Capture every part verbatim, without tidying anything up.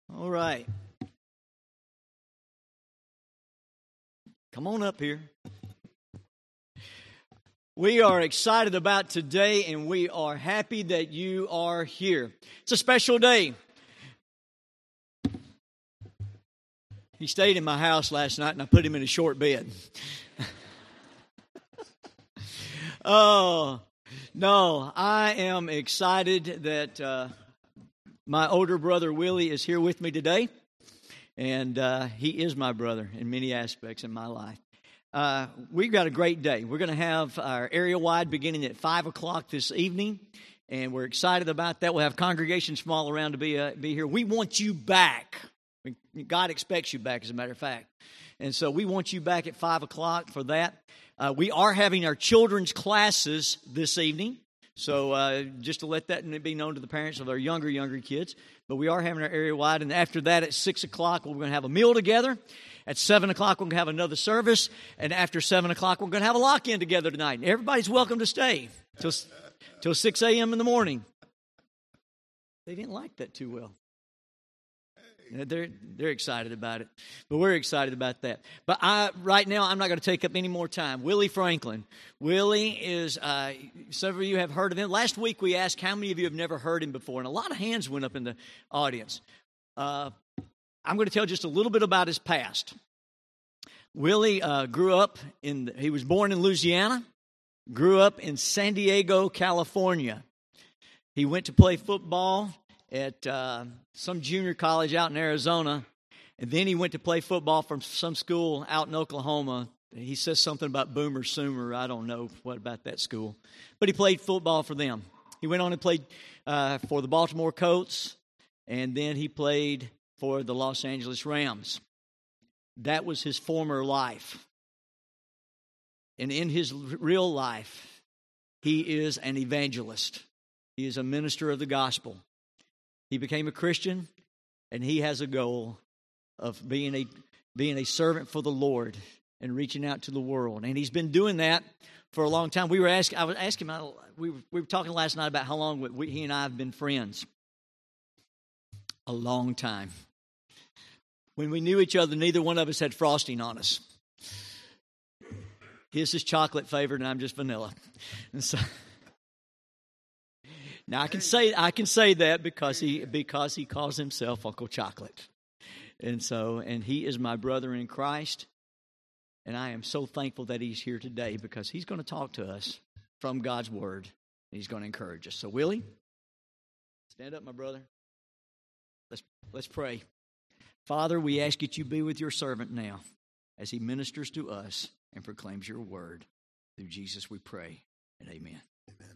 All right. Come on up here. We are excited about today, and we are happy that you are here. It's a special day. He stayed in my house last night, and I put him in a short bed. Oh, no, I am excited that uh, my older brother Willie is here with me today, and uh, he is my brother in many aspects in my life. Uh, we've got a great day. We're going to have our area-wide beginning at five o'clock this evening, and we're excited about that. We'll have congregations from all around to be uh, be here. We want you back. God expects you back, as a matter of fact. And so we want you back at five o'clock for that. Uh, we are having our children's classes this evening. So uh, just to let that be known to the parents of our younger, younger kids. But we are having our area-wide. And after that, at six o'clock, we're going to have a meal together. At seven o'clock, we're going to have another service. And after seven o'clock, we're going to have a lock-in together tonight. And everybody's welcome to stay till, till six a.m. in the morning. They didn't like that too well. They're they're excited about it, but we're excited about that. But I right now I'm not going to take up any more time. Willie Franklin. Willie is. Uh, some of you have heard of him. Last week we asked how many of you have never heard him before, and a lot of hands went up in the audience. Uh, I'm going to tell just a little bit about his past. Willie uh, grew up in. He was born in Louisiana. Grew up in San Diego, California. He went to play football at uh, some junior college out in Arizona, and then he went to play football from some school out in Oklahoma. He says something about Boomer Sooner. I don't know what about that school, but he played football for them. He went on and played uh, for the Baltimore Colts, and then he played for the Los Angeles Rams. That was his former life. And in his real life, he is an evangelist. He is a minister of the gospel. He became a Christian, and he has a goal of being a being a servant for the Lord and reaching out to the world. And he's been doing that for a long time. We were asking, I was asking him, we were, we were talking last night about how long we, he and I have been friends. A long time. When we knew each other, neither one of us had frosting on us. His is chocolate flavored, and I'm just vanilla. And so. Now I can say I can say that because he because he calls himself Uncle Chocolate, and so and he is my brother in Christ, and I am so thankful that he's here today because he's going to talk to us from God's Word. And he's going to encourage us. So Willie, stand up, my brother. Let's let's pray. Father, we ask that you be with your servant now as he ministers to us and proclaims your word. Through Jesus we pray, and amen. Amen.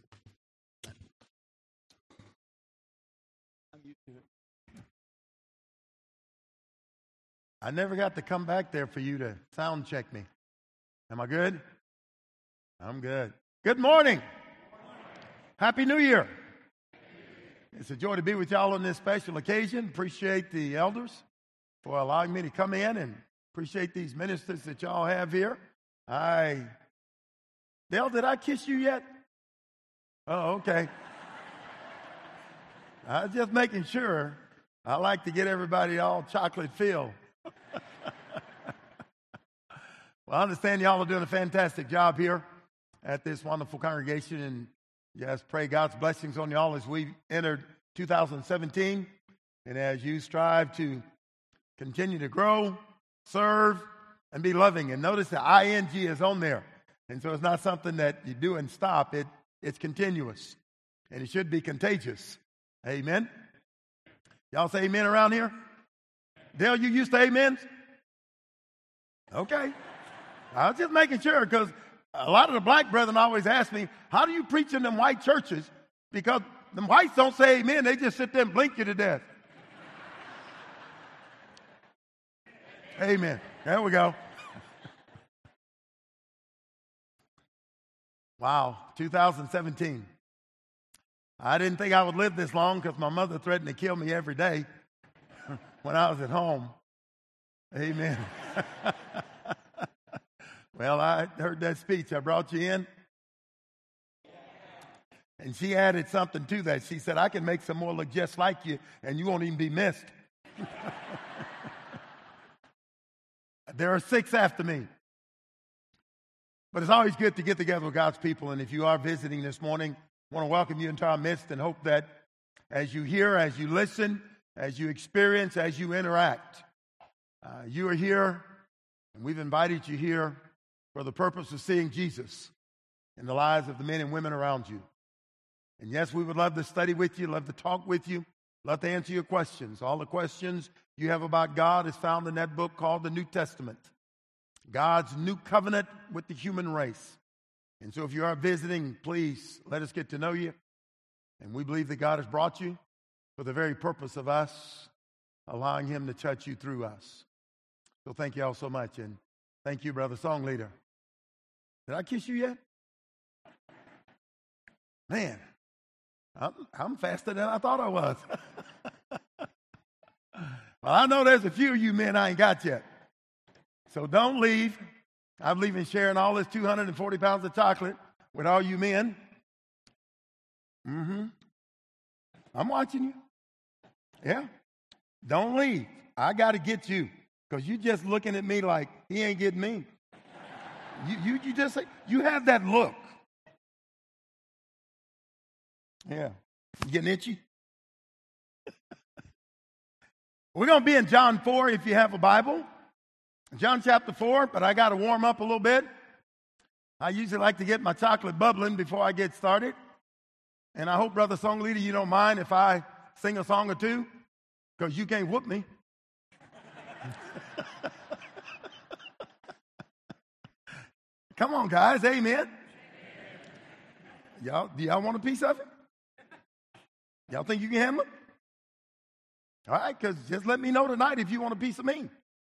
I never got to come back there for you to sound check me. Am I good? I'm good. Good morning. Happy New Year. It's a joy to be with y'all on this special occasion. Appreciate the elders for allowing me to come in and appreciate these ministers that y'all have here. I, Dale, did I kiss you yet? Oh, okay. I was just making sure. I like to get everybody all chocolate filled. Well, I understand y'all are doing a fantastic job here at this wonderful congregation, and just pray God's blessings on y'all as we entered two thousand seventeen, and as you strive to continue to grow, serve, and be loving. And notice the I N G is on there, and so it's not something that you do and stop. It it's continuous, and it should be contagious. Amen. Y'all say amen around here? Dale, you used to amen? Okay. I was just making sure because a lot of the black brethren always ask me, how do you preach in them white churches? Because the whites don't say amen. They just sit there and blink you to death. Amen. There we go. Wow, two thousand seventeen. I didn't think I would live this long because my mother threatened to kill me every day when I was at home. Amen. Well, I heard that speech. I brought you in. And she added something to that. She said, I can make some more look just like you, and you won't even be missed. There are six after me. But it's always good to get together with God's people. And if you are visiting this morning, I want to welcome you into our midst and hope that as you hear, as you listen, as you experience, as you interact, uh, you are here, and we've invited you here for the purpose of seeing Jesus in the lives of the men and women around you. And yes, we would love to study with you, love to talk with you, love to answer your questions. All the questions you have about God is found in that book called the New Testament, God's new covenant with the human race. And so if you are visiting, please let us get to know you. And we believe that God has brought you for the very purpose of us allowing him to touch you through us. So thank you all so much. And thank you, brother song leader. Did I kiss you yet? Man, I'm, I'm faster than I thought I was. Well, I know there's a few of you men I ain't got yet. So don't leave. I believe in sharing all this two hundred forty pounds of chocolate with all you men. Mm-hmm. I'm watching you. Yeah. Don't leave. I got to get you because you just looking at me like he ain't getting me. You, you, you just you have that look. Yeah. You getting itchy? We're going to be in John four if you have a Bible. John chapter four, but I got to warm up a little bit. I usually like to get my chocolate bubbling before I get started. And I hope, brother song leader, you don't mind if I sing a song or two, because you can't whoop me. Come on, guys. Amen. Y'all, do y'all want a piece of it? Y'all think you can handle it? All right, because just let me know tonight if you want a piece of me.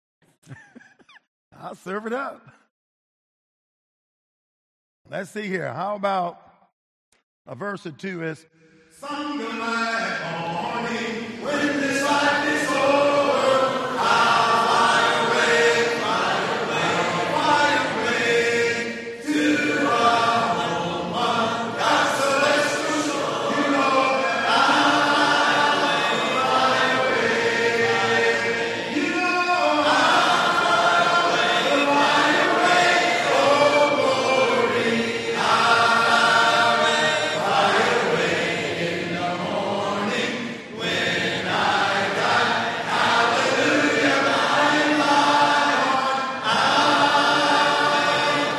I'll serve it up. Let's see here. How about a verse or two is Sun go light morning when this life is over. I'll fly away, fly away, fly away to a home of God's celestial shore. You know that I'll fly away. You know I'll fly away, oh glory. I'll fly away in the morning when I die. Hallelujah, by and by, I'll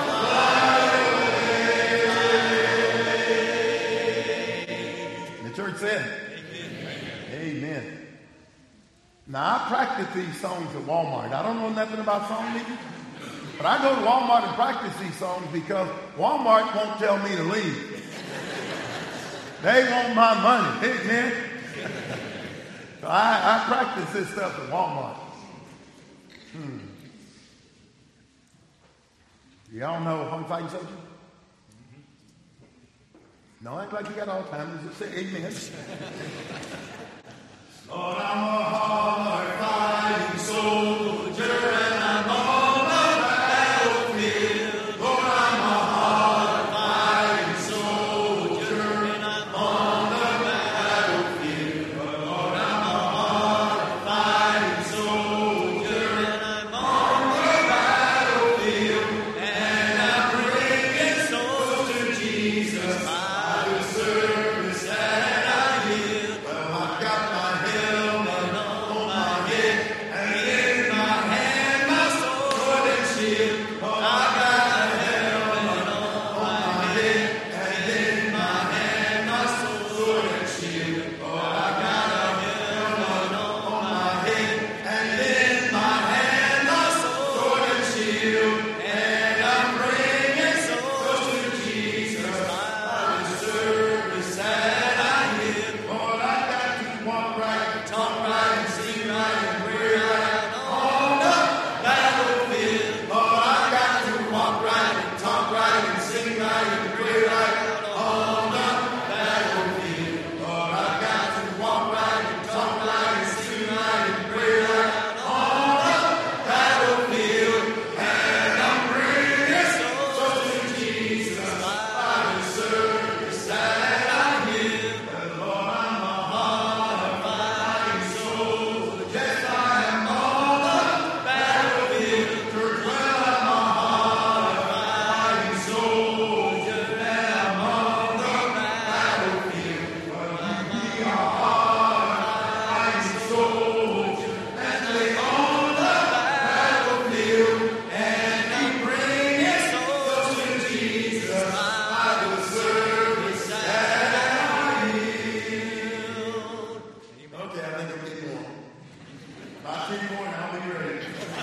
fly away. The church said, Amen. Amen. Now, I practice these songs at Walmart. I don't know nothing about song leading, but I go to Walmart and practice these songs because Walmart won't tell me to leave. They want my money. Amen. So I, I practice this stuff at Walmart. Hmm. Y'all know Home Fighting Soldier? No, act like you got all time. Just say amen. Lord, I'm a hard fighting soldier and I'm on the battlefield. Lord, I'm a hard fighting soldier and I'm on the battlefield. Lord, I'm a hard fighting soldier and I'm on the battlefield. And I'm bringing souls to Jesus by the service that I give. Well, I've got Not anymore, now be ready.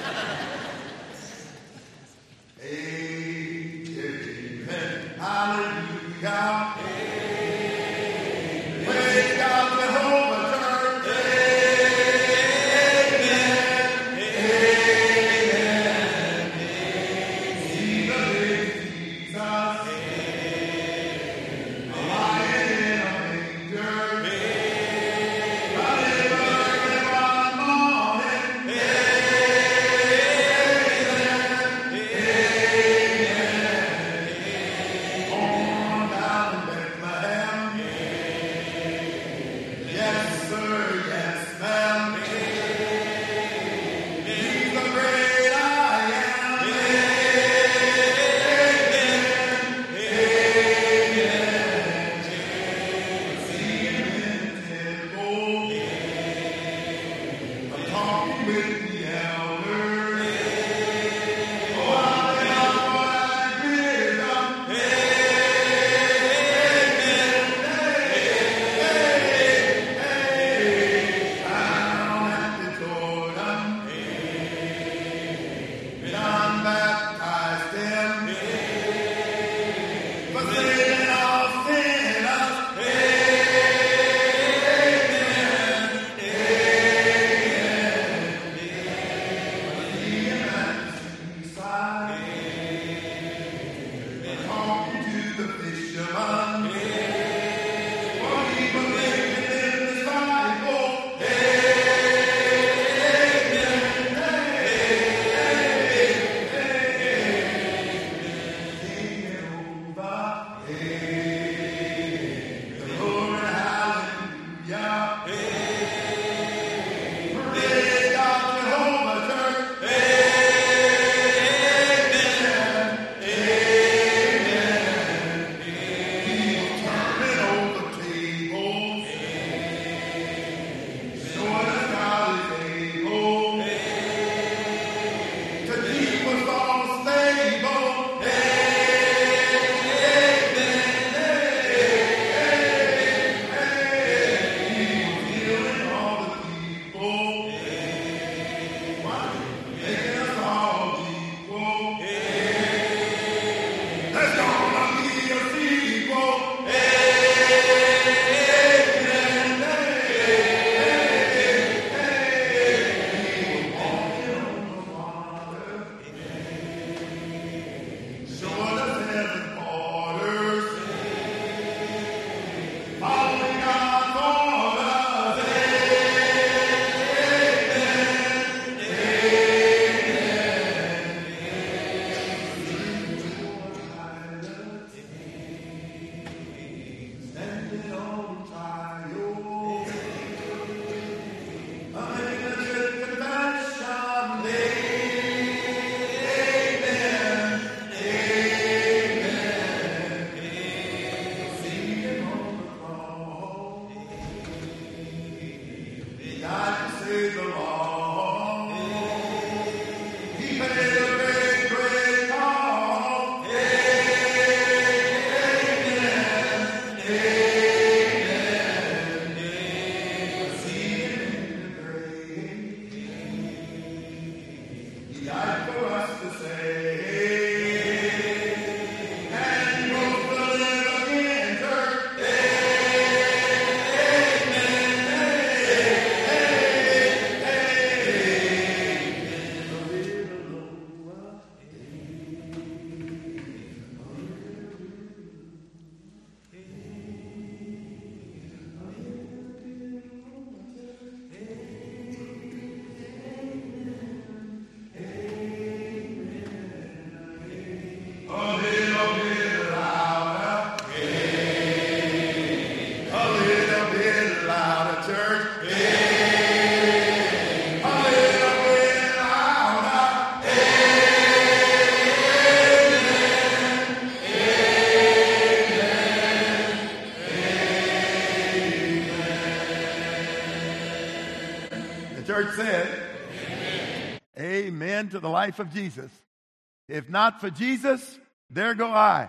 Amen. Hallelujah. Amen. Praise God, Jehovah Church. Amen. Amen. See the big Jesus. Amen. The lion in a manger. church said, amen. Amen to the life of Jesus. If not for Jesus, there go I.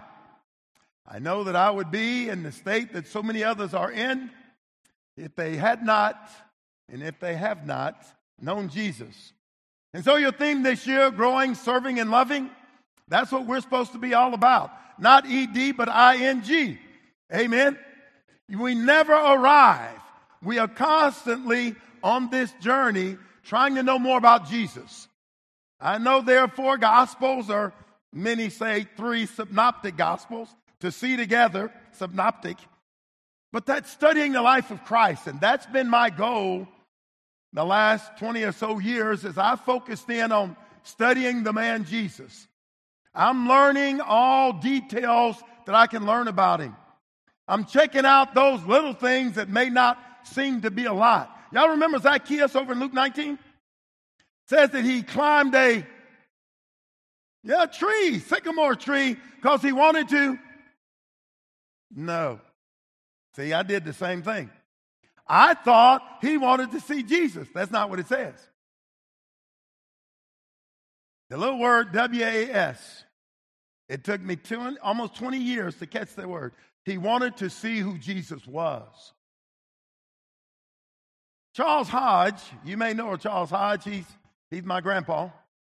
I know that I would be in the state that so many others are in if they had not, and if they have not, known Jesus. And so your theme this year, growing, serving, and loving, that's what we're supposed to be all about. Not E D, but I N G. Amen? We never arrive. We are constantly on this journey trying to know more about Jesus. I know there are four gospels, or many say three synoptic gospels, to see together, synoptic. But that's studying the life of Christ, and that's been my goal the last twenty or so years as I focused in on studying the man Jesus. I'm learning all details that I can learn about him. I'm checking out those little things that may not seem to be a lot. Y'all remember Zacchaeus over in Luke nineteen? It says that he climbed a yeah, tree, sycamore tree, because he wanted to. No. See, I did the same thing. I thought he wanted to see Jesus. That's not what it says. The little word W A S. It took me two, almost twenty years to catch that word. He wanted to see who Jesus was. Charles Hodge, you may know Charles Hodge. He's, he's my grandpa.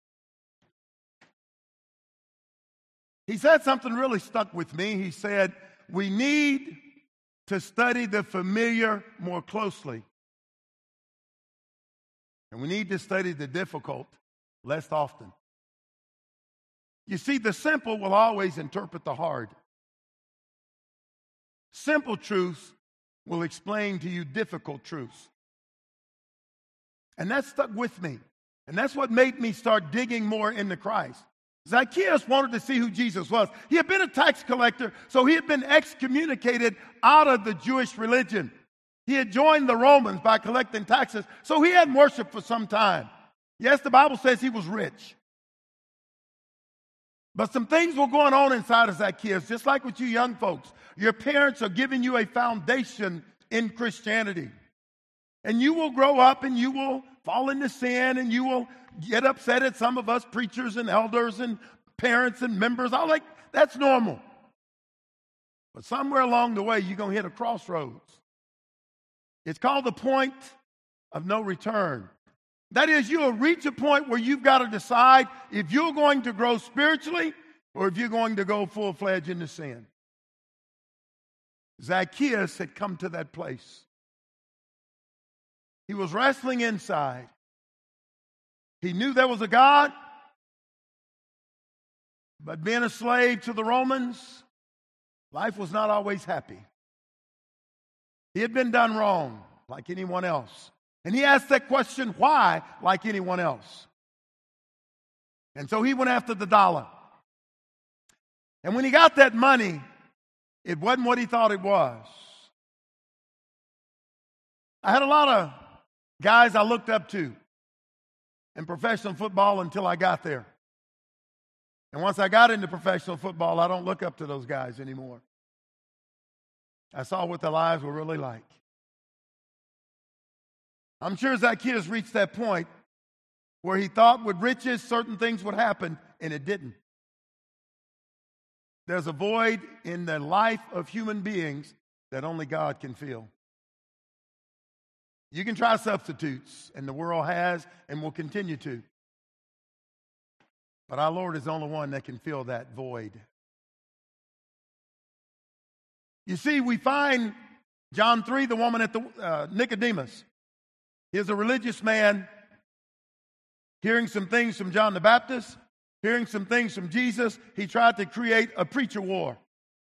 He said something really stuck with me. He said, we need to study the familiar more closely. And we need to study the difficult less often. You see, the simple will always interpret the hard. Simple truths will explain to you difficult truths. And that stuck with me. And that's what made me start digging more into Christ. Zacchaeus wanted to see who Jesus was. He had been a tax collector, so he had been excommunicated out of the Jewish religion. He had joined the Romans by collecting taxes, so he hadn't worshiped for some time. Yes, the Bible says he was rich. But some things were going on inside of Zacchaeus, just like with you young folks. Your parents are giving you a foundation in Christianity. And you will grow up and you will fall into sin and you will get upset at some of us preachers and elders and parents and members. I like that's normal. But somewhere along the way, you're going to hit a crossroads. It's called the point of no return. That is, you'll reach a point where you've got to decide if you're going to grow spiritually or if you're going to go full-fledged into sin. Zacchaeus had come to that place. He was wrestling inside. He knew there was a God, but being a slave to the Romans, life was not always happy. He had been done wrong, like anyone else. And he asked that question, why, like anyone else? And so he went after the dollar. And when he got that money, it wasn't what he thought it was. I had a lot of guys I looked up to in professional football until I got there. And once I got into professional football, I don't look up to those guys anymore. I saw what their lives were really like. I'm sure Zacchaeus reached that point where he thought with riches certain things would happen, and it didn't. There's a void in the life of human beings that only God can fill. You can try substitutes, and the world has and will continue to. But our Lord is the only one that can fill that void. You see, we find John three, the woman at the uh, Nicodemus. He's a religious man hearing some things from John the Baptist, hearing some things from Jesus. He tried to create a preacher war.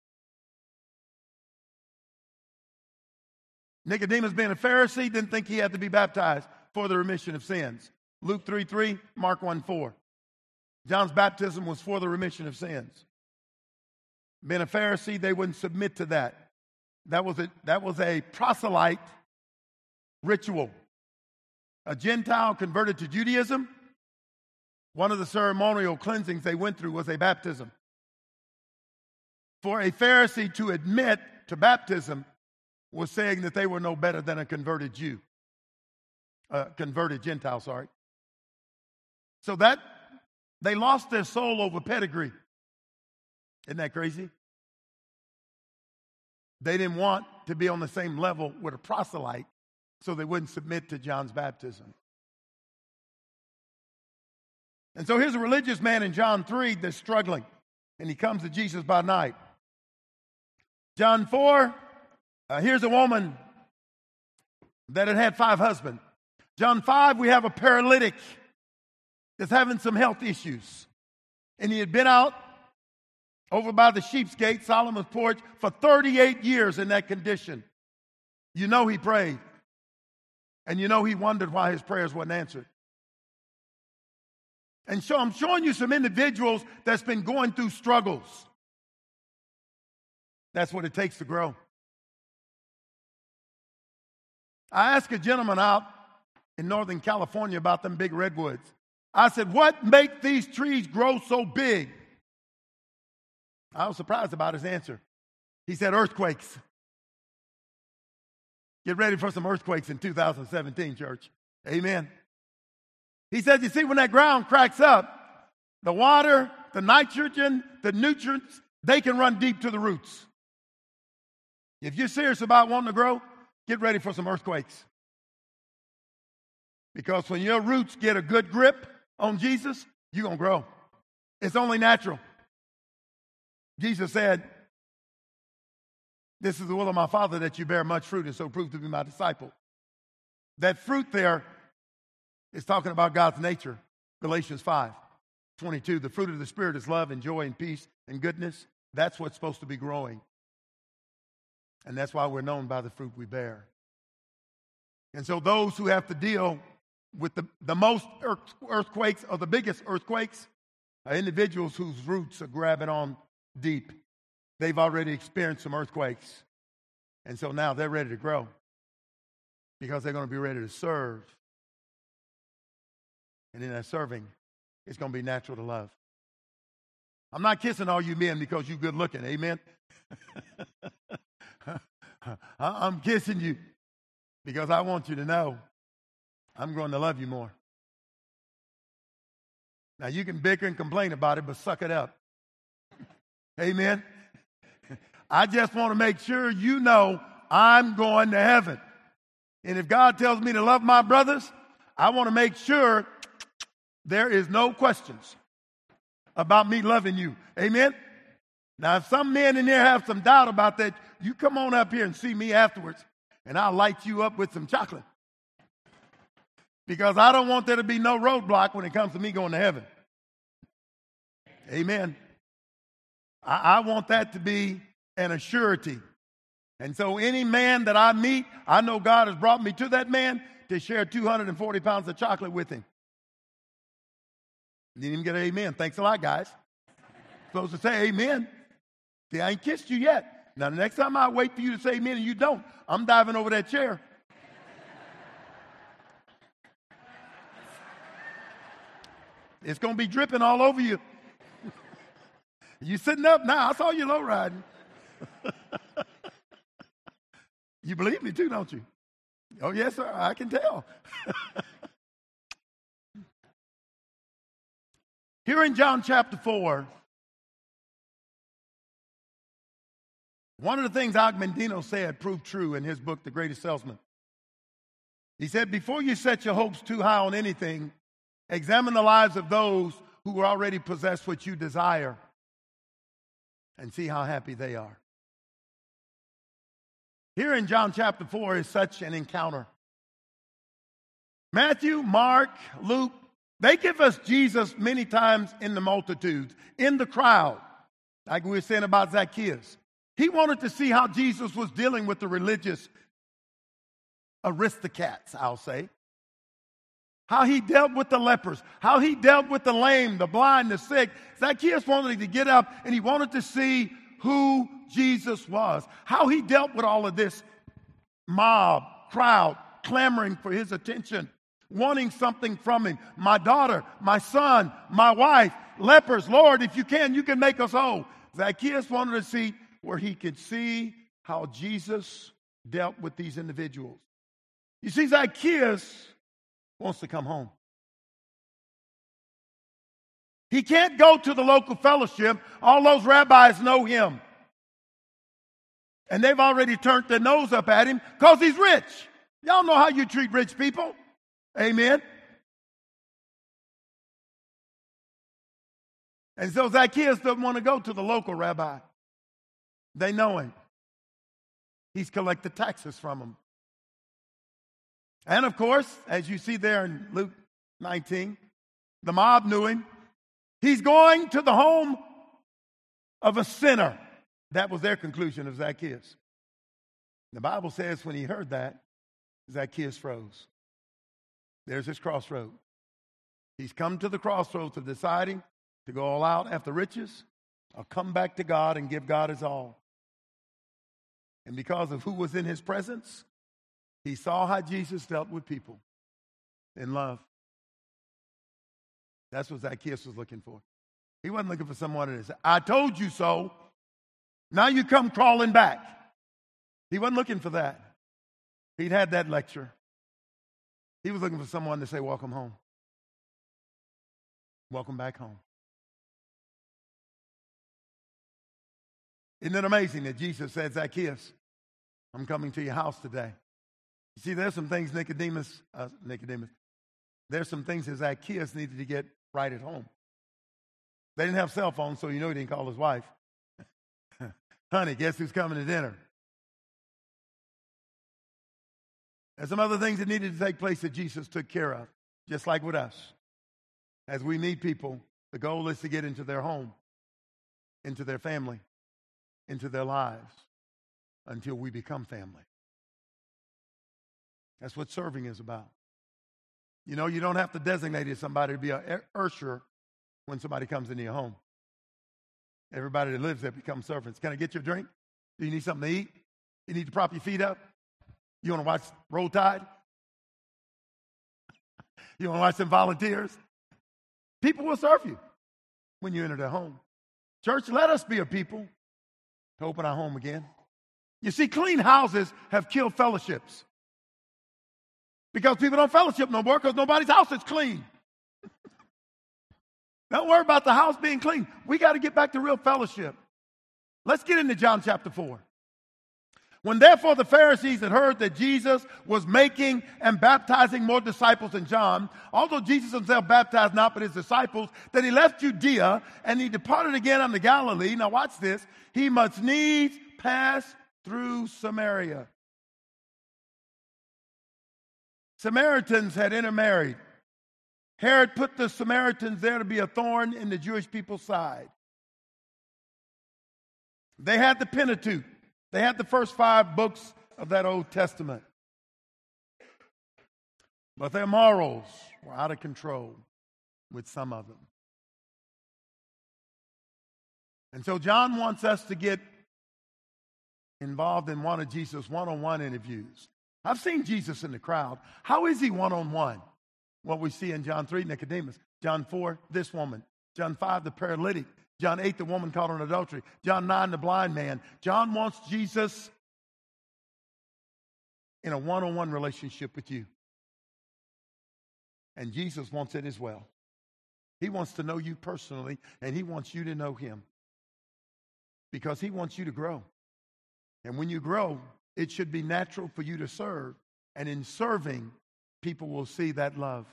Nicodemus, being a Pharisee, didn't think he had to be baptized for the remission of sins. Luke three three, Mark one four. John's baptism was for the remission of sins. Being a Pharisee, they wouldn't submit to that. That was a, that was a proselyte ritual. A Gentile converted to Judaism, one of the ceremonial cleansings they went through was a baptism. For a Pharisee to admit to baptism was saying that they were no better than a converted Jew. A converted Gentile, sorry. So that, they lost their soul over pedigree. Isn't that crazy? They didn't want to be on the same level with a proselyte, so they wouldn't submit to John's baptism. And so here's a religious man in John three that's struggling, and he comes to Jesus by night. John four, uh, here's a woman that had had five husbands. John five, we have a paralytic that's having some health issues. And he had been out over by the Sheep's Gate, Solomon's porch, for thirty-eight years in that condition. You know he prayed. And you know he wondered why his prayers weren't answered. And so I'm showing you some individuals that's been going through struggles. That's what it takes to grow. I asked a gentleman out in Northern California about them big redwoods. I said, what makes these trees grow so big? I was surprised about his answer. He said, earthquakes. Get ready for some earthquakes in two thousand seventeen, church. Amen. He said, you see, when that ground cracks up, the water, the nitrogen, the nutrients, they can run deep to the roots. If you're serious about wanting to grow, get ready for some earthquakes. Because when your roots get a good grip on Jesus, you're going to grow. It's only natural. Jesus said, this is the will of my Father that you bear much fruit and so prove to be my disciple. That fruit there is talking about God's nature. Galatians five twenty-two, the fruit of the Spirit is love and joy and peace and goodness. That's what's supposed to be growing. And that's why we're known by the fruit we bear. And so those who have to deal with the, the most earth, earthquakes or the biggest earthquakes are individuals whose roots are grabbing on deep. They've already experienced some earthquakes. And so now they're ready to grow because they're going to be ready to serve. And in that serving, it's going to be natural to love. I'm not kissing all you men because you're good looking. Amen. I'm kissing you because I want you to know I'm going to love you more. Now, you can bicker and complain about it, but suck it up. Amen. I just want to make sure you know I'm going to heaven. And if God tells me to love my brothers, I want to make sure there is no questions about me loving you. Amen. Now, if some men in there have some doubt about that, you come on up here and see me afterwards, and I'll light you up with some chocolate. Because I don't want there to be no roadblock when it comes to me going to heaven. Amen. I, I want that to be an assurity. And so any man that I meet, I know God has brought me to that man to share two hundred forty pounds of chocolate with him. Didn't even get an amen. Thanks a lot, guys. Supposed to say amen. See, I ain't kissed you yet. Now, the next time I wait for you to say amen and you don't, I'm diving over that chair. It's going to be dripping all over you. You sitting up now. I saw you low riding. You believe me too, don't you? Oh, yes, sir. I can tell. Here in John chapter four, one of the things Og Mandino said proved true in his book, The Greatest Salesman. He said, before you set your hopes too high on anything, examine the lives of those who already possess what you desire and see how happy they are. Here in John chapter four is such an encounter. Matthew, Mark, Luke, they give us Jesus many times in the multitudes, in the crowd, like we were saying about Zacchaeus. He wanted to see how Jesus was dealing with the religious aristocrats, I'll say. How he dealt with the lepers, how he dealt with the lame, the blind, the sick. Zacchaeus wanted to get up and he wanted to see who Jesus was, how he dealt with all of this mob, crowd, clamoring for his attention, wanting something from him. My daughter, my son, my wife, lepers, Lord, if you can, you can make us whole. Zacchaeus wanted to see where he could see how Jesus dealt with these individuals. You see, Zacchaeus wants to come home. He can't go to the local fellowship. All those rabbis know him. And they've already turned their nose up at him because he's rich. Y'all know how you treat rich people. Amen. And so Zacchaeus doesn't want to go to the local rabbi. They know him. He's collected taxes from them. And of course, as you see there in Luke nineteen, the mob knew him. He's going to the home of a sinner. That was their conclusion of Zacchaeus. The Bible says when he heard that, Zacchaeus froze. There's his crossroad. He's come to the crossroads of deciding to go all out after riches or come back to God and give God his all. And because of who was in his presence, he saw how Jesus dealt with people in love. That's what Zacchaeus was looking for. He wasn't looking for someone to say, I told you so. Now you come crawling back. He wasn't looking for that. He'd had that lecture. He was looking for someone to say, welcome home. Welcome back home. Isn't it amazing that Jesus said, Zacchaeus, I'm coming to your house today. You see, there's some things Nicodemus, uh, Nicodemus, there's some things that Zacchaeus needed to get right at home. They didn't have cell phones, so you know he didn't call his wife. Honey, guess who's coming to dinner? There's some other things that needed to take place that Jesus took care of, just like with us. As we meet people, the goal is to get into their home, into their family, into their lives, until we become family. That's what serving is about. You know, you don't have to designate somebody to be an usher when somebody comes into your home. Everybody that lives there becomes servants. Can I get you a drink? Do you need something to eat? You need to prop your feet up? You want to watch Roll Tide? You want to watch some volunteers? People will serve you when you enter their home. Church, let us be a people to open our home again. You see, clean houses have killed fellowships. Because people don't fellowship no more because nobody's house is clean. Don't worry about the house being clean. We got to get back to real fellowship. Let's get into John chapter four. When therefore the Pharisees had heard that Jesus was making and baptizing more disciples than John, although Jesus himself baptized not but his disciples, that he left Judea and he departed again unto Galilee. Now watch this. He must needs pass through Samaria. Samaritans had intermarried. Herod put the Samaritans there to be a thorn in the Jewish people's side. They had the Pentateuch. They had the first five books of that Old Testament. But their morals were out of control with some of them. And so John wants us to get involved in one of Jesus' one-on-one interviews. I've seen Jesus in the crowd. How is he one-on-one? What we see in John three, Nicodemus. John four, this woman. John five, the paralytic. John eight, the woman caught in adultery. John nine, the blind man. John wants Jesus in a one-on-one relationship with you. And Jesus wants it as well. He wants to know you personally, and he wants you to know him. Because he wants you to grow. And when you grow, it should be natural for you to serve. And in serving, people will see that love.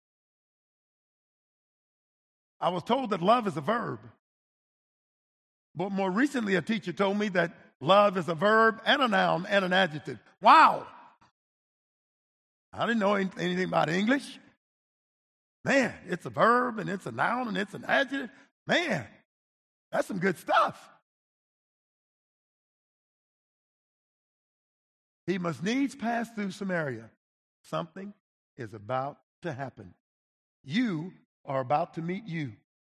I was told that love is a verb. But more recently, a teacher told me that love is a verb and a noun and an adjective. Wow! I didn't know anything about English. Man, it's a verb and it's a noun and it's an adjective. Man, that's some good stuff. He must needs pass through Samaria. Something is about to happen. You are about to meet you.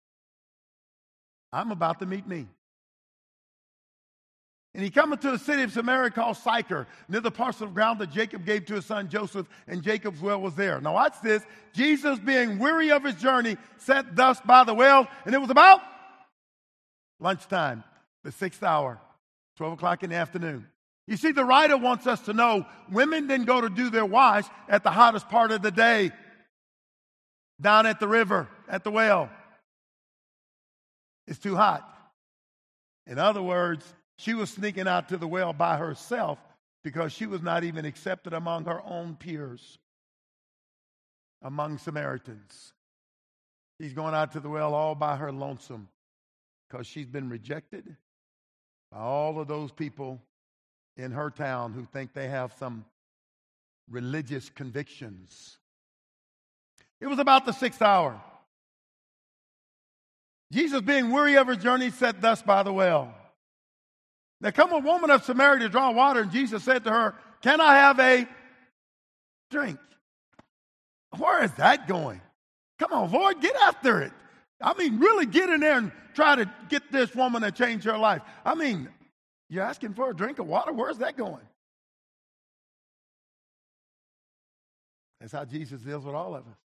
I'm about to meet me. And he cometh to a city of Samaria called Sychar, near the parcel of ground that Jacob gave to his son Joseph, and Jacob's well was there. Now watch this. Jesus, being weary of his journey, sat thus by the well, and it was about lunchtime, the sixth hour, twelve o'clock in the afternoon. You see, the writer wants us to know women didn't go to do their wash at the hottest part of the day, down at the river, at the well. It's too hot. In other words, she was sneaking out to the well by herself because she was not even accepted among her own peers, among Samaritans. She's going out to the well all by her lonesome. because she's been rejected by all of those people in her town who think they have some religious convictions. It was about the sixth hour. Jesus, being weary of his journey, sat thus by the well. There come a woman of Samaria to draw water, and Jesus said to her, "Can I have a drink?" Where is that going? Come on, Lord, get after it. I mean, really get in there and try to get this woman to change her life. I mean, you're asking for a drink of water? Where's that going? That's how Jesus deals with all of us.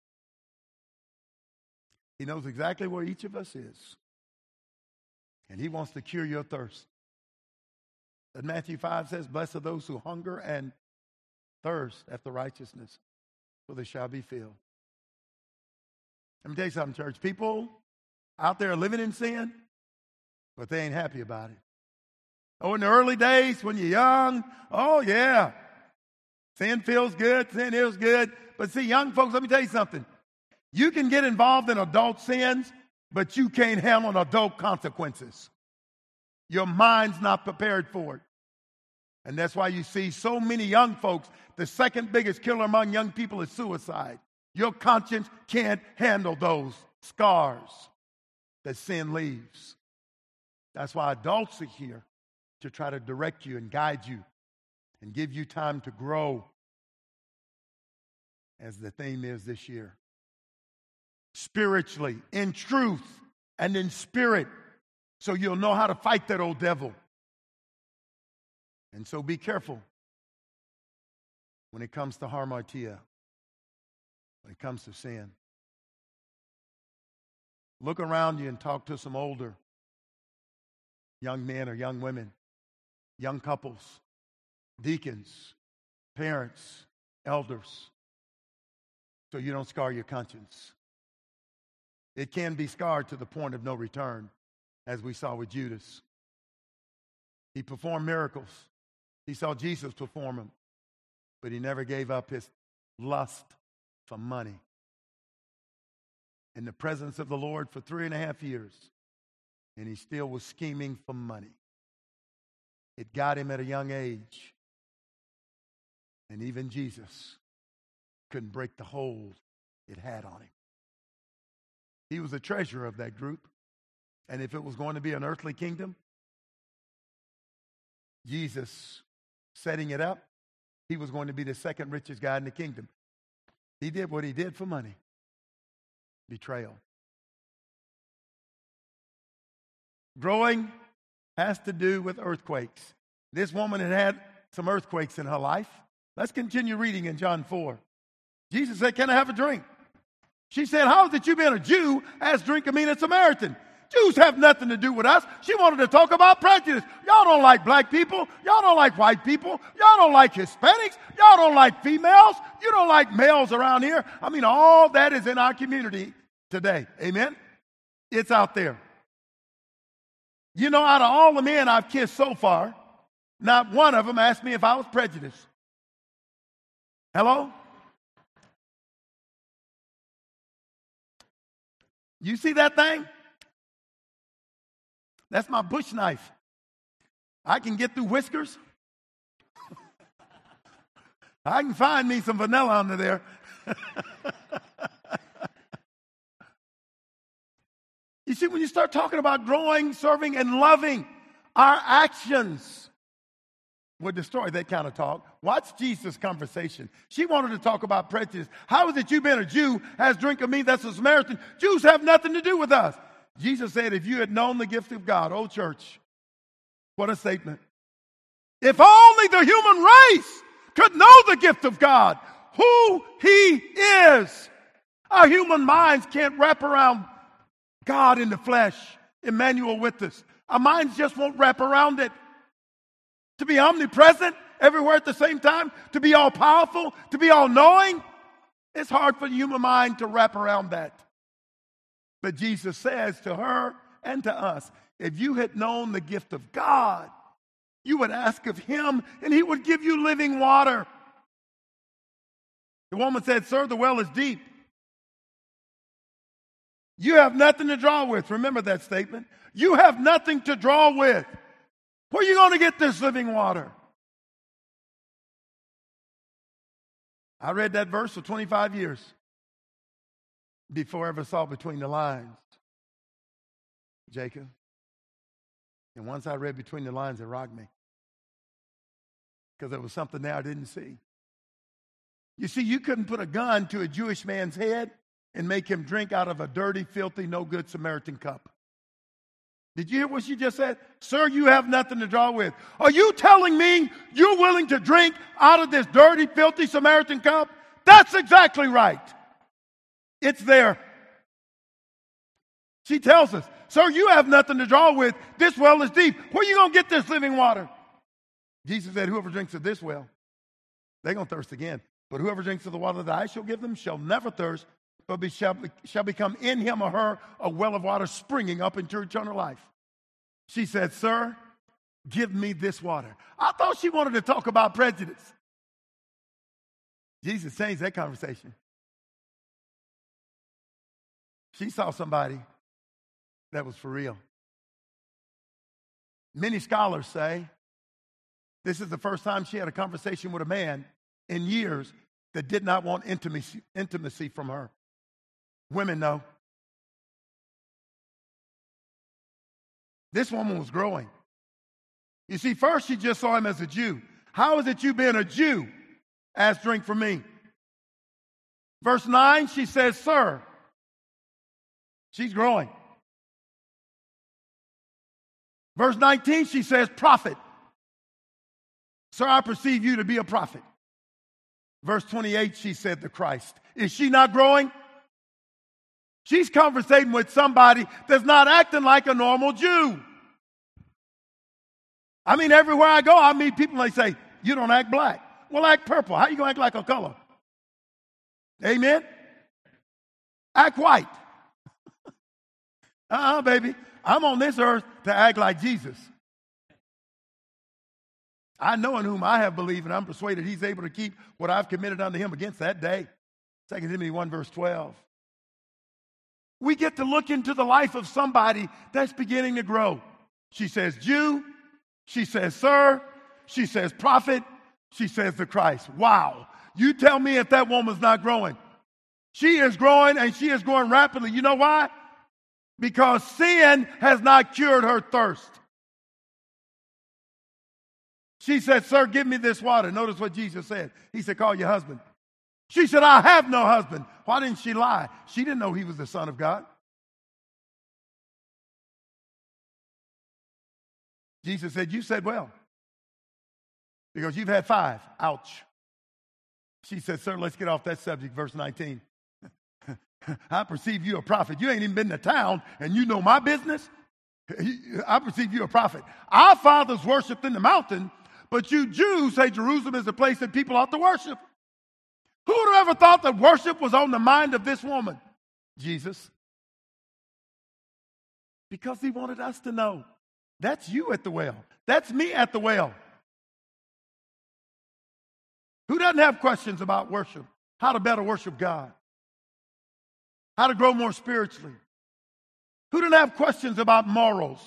He knows exactly where each of us is. And he wants to cure your thirst. And Matthew five says, "Blessed are those who hunger and thirst after righteousness, for they shall be filled." Let me tell you something, church. People out there are living in sin, but they ain't happy about it. Oh, in the early days when you're young, oh yeah, sin feels good, sin is good. But see, young folks, let me tell you something. You can get involved in adult sins, but you can't handle adult consequences. Your mind's not prepared for it. And that's why you see so many young folks, the second biggest killer among young people is suicide. Your conscience can't handle those scars that sin leaves. That's why adults are here, to try to direct you and guide you and give you time to grow, as the theme is this year. Spiritually, in truth, and in spirit, so you'll know how to fight that old devil. And so be careful when it comes to hamartia, when it comes to sin. Look around you and talk to some older young men or young women, young couples, deacons, parents, elders, so you don't scar your conscience. It can be scarred to the point of no return, as we saw with Judas. He performed miracles. He saw Jesus perform them, but he never gave up his lust for money. In the presence of the Lord for three and a half years, and he still was scheming for money. It got him at a young age, and even Jesus couldn't break the hold it had on him. He was the treasurer of that group, and if it was going to be an earthly kingdom, Jesus setting it up, he was going to be the second richest guy in the kingdom. He did what he did for money. Betrayal. Growing has to do with earthquakes. This woman had had some earthquakes in her life. Let's continue reading in John four. Jesus said, "Can I have a drink?" She said, "How is it you being a Jew ask drink of me, a Samaritan? Jews have nothing to do with us." She wanted to talk about prejudice. Y'all don't like black people. Y'all don't like white people. Y'all don't like Hispanics. Y'all don't like females. You don't like males around here. I mean, all that is in our community today. Amen? It's out there. You know, out of all the men I've kissed so far, not one of them asked me if I was prejudiced. Hello? You see that thing? That's my bush knife. I can get through whiskers. I can find me some vanilla under there. You see, when you start talking about growing, serving, and loving, our actions would destroy that kind of talk. Watch Jesus' conversation. She wanted to talk about prejudice. How is it you being a Jew has drink of me that's a Samaritan? Jews have nothing to do with us. Jesus said, if you had known the gift of God, oh church, what a statement. If only the human race could know the gift of God, who he is. Our human minds can't wrap around God in the flesh, Emmanuel with us. Our minds just won't wrap around it. To be omnipresent everywhere at the same time, to be all powerful, to be all knowing, it's hard for the human mind to wrap around that. But Jesus says to her and to us, if you had known the gift of God, you would ask of him and he would give you living water. The woman said, "Sir, the well is deep." You have nothing to draw with. Remember that statement. You have nothing to draw with. Where are you going to get this living water? I read that verse for twenty-five years before I ever saw between the lines, Jacob. And once I read between the lines, it rocked me. Because there was something there I didn't see. You see, you couldn't put a gun to a Jewish man's head and make him drink out of a dirty, filthy, no good Samaritan cup. Did you hear what she just said? Sir, you have nothing to draw with. Are you telling me you're willing to drink out of this dirty, filthy Samaritan cup? That's exactly right. It's there. She tells us, sir, you have nothing to draw with. This well is deep. Where are you going to get this living water? Jesus said, whoever drinks of this well, they're going to thirst again. But whoever drinks of the water that I shall give them shall never thirst, but be, shall, shall become in him or her a well of water springing up into eternal life. She said, sir, give me this water. I thought she wanted to talk about prejudice. Jesus changed that conversation. She saw somebody that was for real. Many scholars say this is the first time she had a conversation with a man in years that did not want intimacy, intimacy from her. Women know. This woman was growing. You see, first she just saw him as a Jew. How is it you being a Jew? Ask drink from me. Verse nine, she says, sir. She's growing. Verse nineteen, she says, prophet. Sir, I perceive you to be a prophet. Verse twenty-eight, she said, the Christ. Is she not growing? She's conversating with somebody that's not acting like a normal Jew. I mean, everywhere I go, I meet people and they say, you don't act black. Well, act purple. How are you going to act like a color? Amen? Act white. Uh-uh, baby. I'm on this earth to act like Jesus. I know in whom I have believed, and I'm persuaded he's able to keep what I've committed unto him against that day. Second Timothy one, verse twelve. We get to look into the life of somebody that's beginning to grow. She says Jew. She says sir. She says prophet. She says the Christ. Wow. You tell me if that woman's not growing. She is growing, and she is growing rapidly. You know why? Because sin has not cured her thirst. She said, sir, give me this water. Notice what Jesus said. He said, call your husband. She said, I have no husband. Why didn't she lie? She didn't know he was the Son of God. Jesus said, you said well, because you've had five. Ouch. She said, sir, let's get off that subject. Verse nineteen. I perceive you a prophet. You ain't even been to town, and you know my business. I perceive you a prophet. Our fathers worshiped in the mountain, but you Jews say Jerusalem is the place that people ought to worship. Who would have ever thought that worship was on the mind of this woman? Jesus. Because he wanted us to know. That's you at the well. That's me at the well. Who doesn't have questions about worship? How to better worship God? How to grow more spiritually? Who didn't have questions about morals?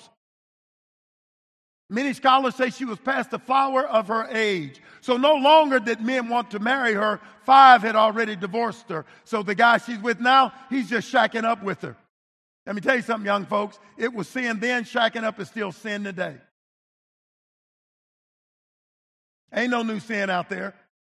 Many scholars say she was past the flower of her age. So no longer did men want to marry her. Five had already divorced her. So the guy she's with now, he's just shacking up with her. Let me tell you something, young folks. It was sin then. Shacking up is still sin today. Ain't no new sin out there.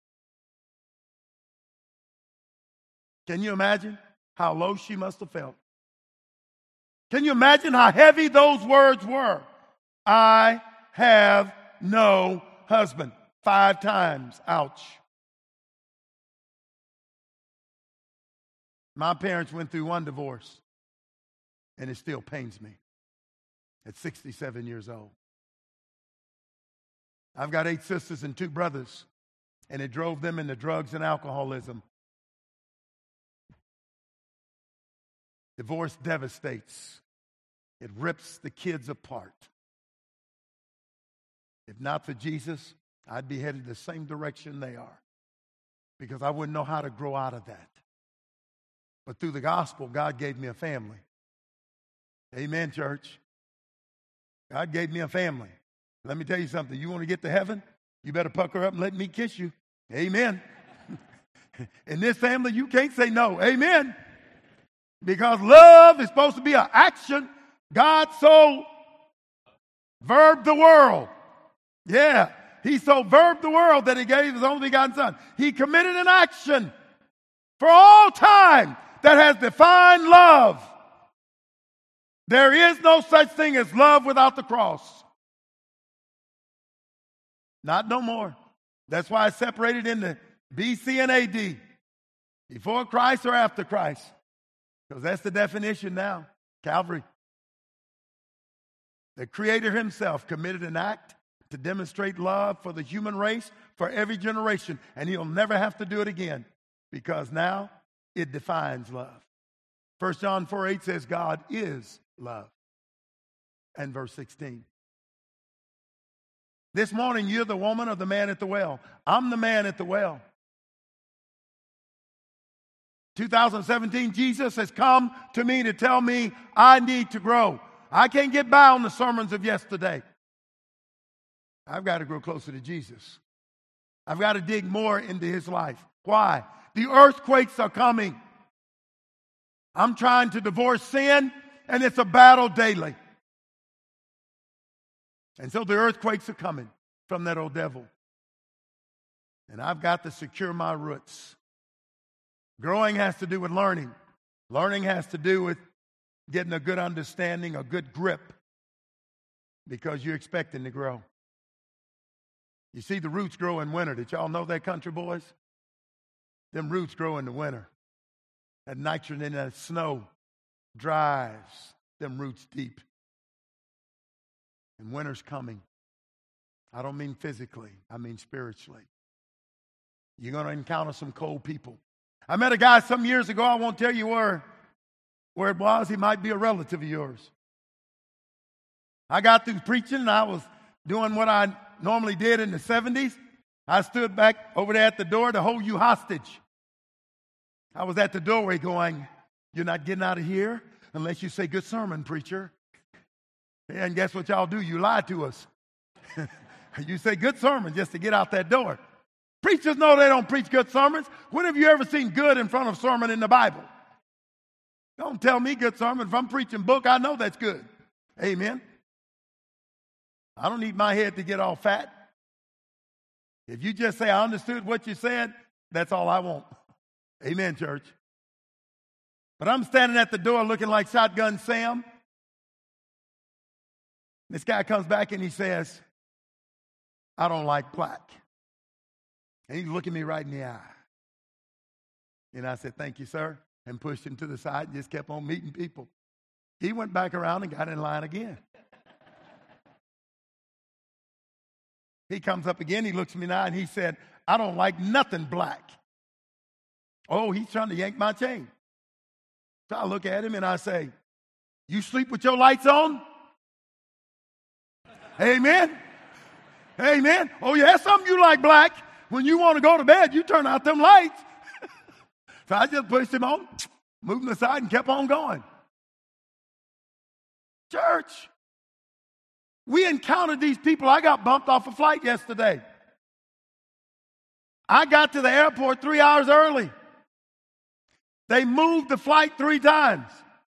Can you imagine how low she must have felt? Can you imagine how heavy those words were? I have no husband. Five times. Ouch. My parents went through one divorce, and it still pains me at sixty-seven years old. I've got eight sisters and two brothers, and it drove them into drugs and alcoholism. Divorce devastates. It rips the kids apart. If not for Jesus, I'd be headed the same direction they are, because I wouldn't know how to grow out of that. But through the gospel, God gave me a family. Amen, church. God gave me a family. Let me tell you something. You want to get to heaven? You better pucker up and let me kiss you. Amen. In this family, you can't say no. Amen. Because love is supposed to be an action. God so verbed the world. Yeah. He so verbed the world that he gave his only begotten son. He committed an action for all time that has defined love. There is no such thing as love without the cross. Not no more. That's why I separated into B C and A D. Before Christ or after Christ. Because that's the definition now. Calvary. The Creator himself committed an act to demonstrate love for the human race for every generation. And he'll never have to do it again. Because now it defines love. First John four eight says God is love. And verse sixteen. This morning you're the woman or the man at the well. I'm the man at the well. two thousand seventeen, Jesus has come to me to tell me I need to grow. I can't get by on the sermons of yesterday. I've got to grow closer to Jesus. I've got to dig more into his life. Why? The earthquakes are coming. I'm trying to divorce sin, and it's a battle daily. And so the earthquakes are coming from that old devil. And I've got to secure my roots. Growing has to do with learning. Learning has to do with getting a good understanding, a good grip, because you're expecting to grow. You see, the roots grow in winter. Did y'all know that, country boys? Them roots grow in the winter. That nitrogen in that snow drives them roots deep. And winter's coming. I don't mean physically. I mean spiritually. You're going to encounter some cold people. I met a guy some years ago. I won't tell you where, where it was. He might be a relative of yours. I got through preaching, and I was doing what I normally did in the seventies. I stood back over there at the door to hold you hostage. I was at the doorway going, you're not getting out of here unless you say, good sermon, preacher. And guess what y'all do? You lie to us. You say good sermon just to get out that door. Preachers know they don't preach good sermons. When have you ever seen good in front of sermon in the Bible? Don't tell me good sermon. If I'm preaching book, I know that's good. Amen. I don't need my head to get all fat. If you just say, I understood what you said, that's all I want. Amen, church. But I'm standing at the door looking like Shotgun Sam. This guy comes back and he says, I don't like black. And he's looking me right in the eye. And I said, thank you, sir. And pushed him to the side and just kept on meeting people. He went back around and got in line again. He comes up again. He looks at me now and he said, I don't like nothing black. Oh, he's trying to yank my chain. So I look at him and I say, you sleep with your lights on? Amen. Amen. Oh, yeah, some of you like black. When you want to go to bed, you turn out them lights. So I just pushed him on, moved him aside, and kept on going. Church, we encountered these people. I got bumped off a flight yesterday. I got to the airport three hours early. They moved the flight three times.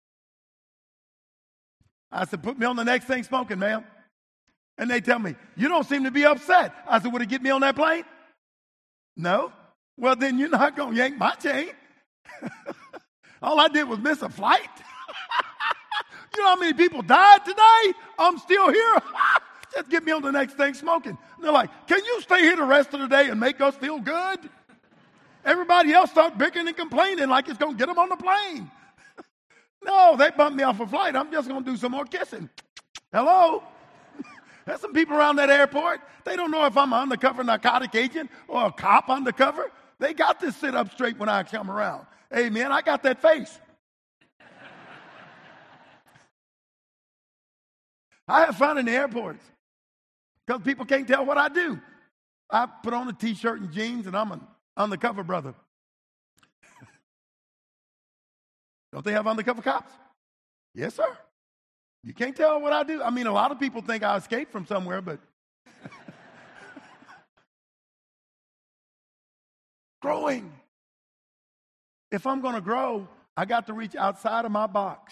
I said, put me on the next thing smoking, ma'am. And they tell me, you don't seem to be upset. I said, would it get me on that plane? No. Well, then you're not going to yank my chain. All I did was miss a flight. You know how many people died today? I'm still here. Just get me on the next thing smoking. And they're like, can you stay here the rest of the day and make us feel good? Everybody else start bickering and complaining like it's going to get them on the plane. No, they bumped me off a flight. I'm just going to do some more kissing. Hello? There's some people around that airport. They don't know if I'm an undercover narcotic agent or a cop undercover. They got to sit up straight when I come around. Hey, man, I got that face. I have fun in the airports because people can't tell what I do. I put on a T-shirt and jeans, and I'm an undercover brother. Don't they have undercover cops? Yes, sir. You can't tell what I do. I mean, a lot of people think I escaped from somewhere, but growing. If I'm going to grow, I got to reach outside of my box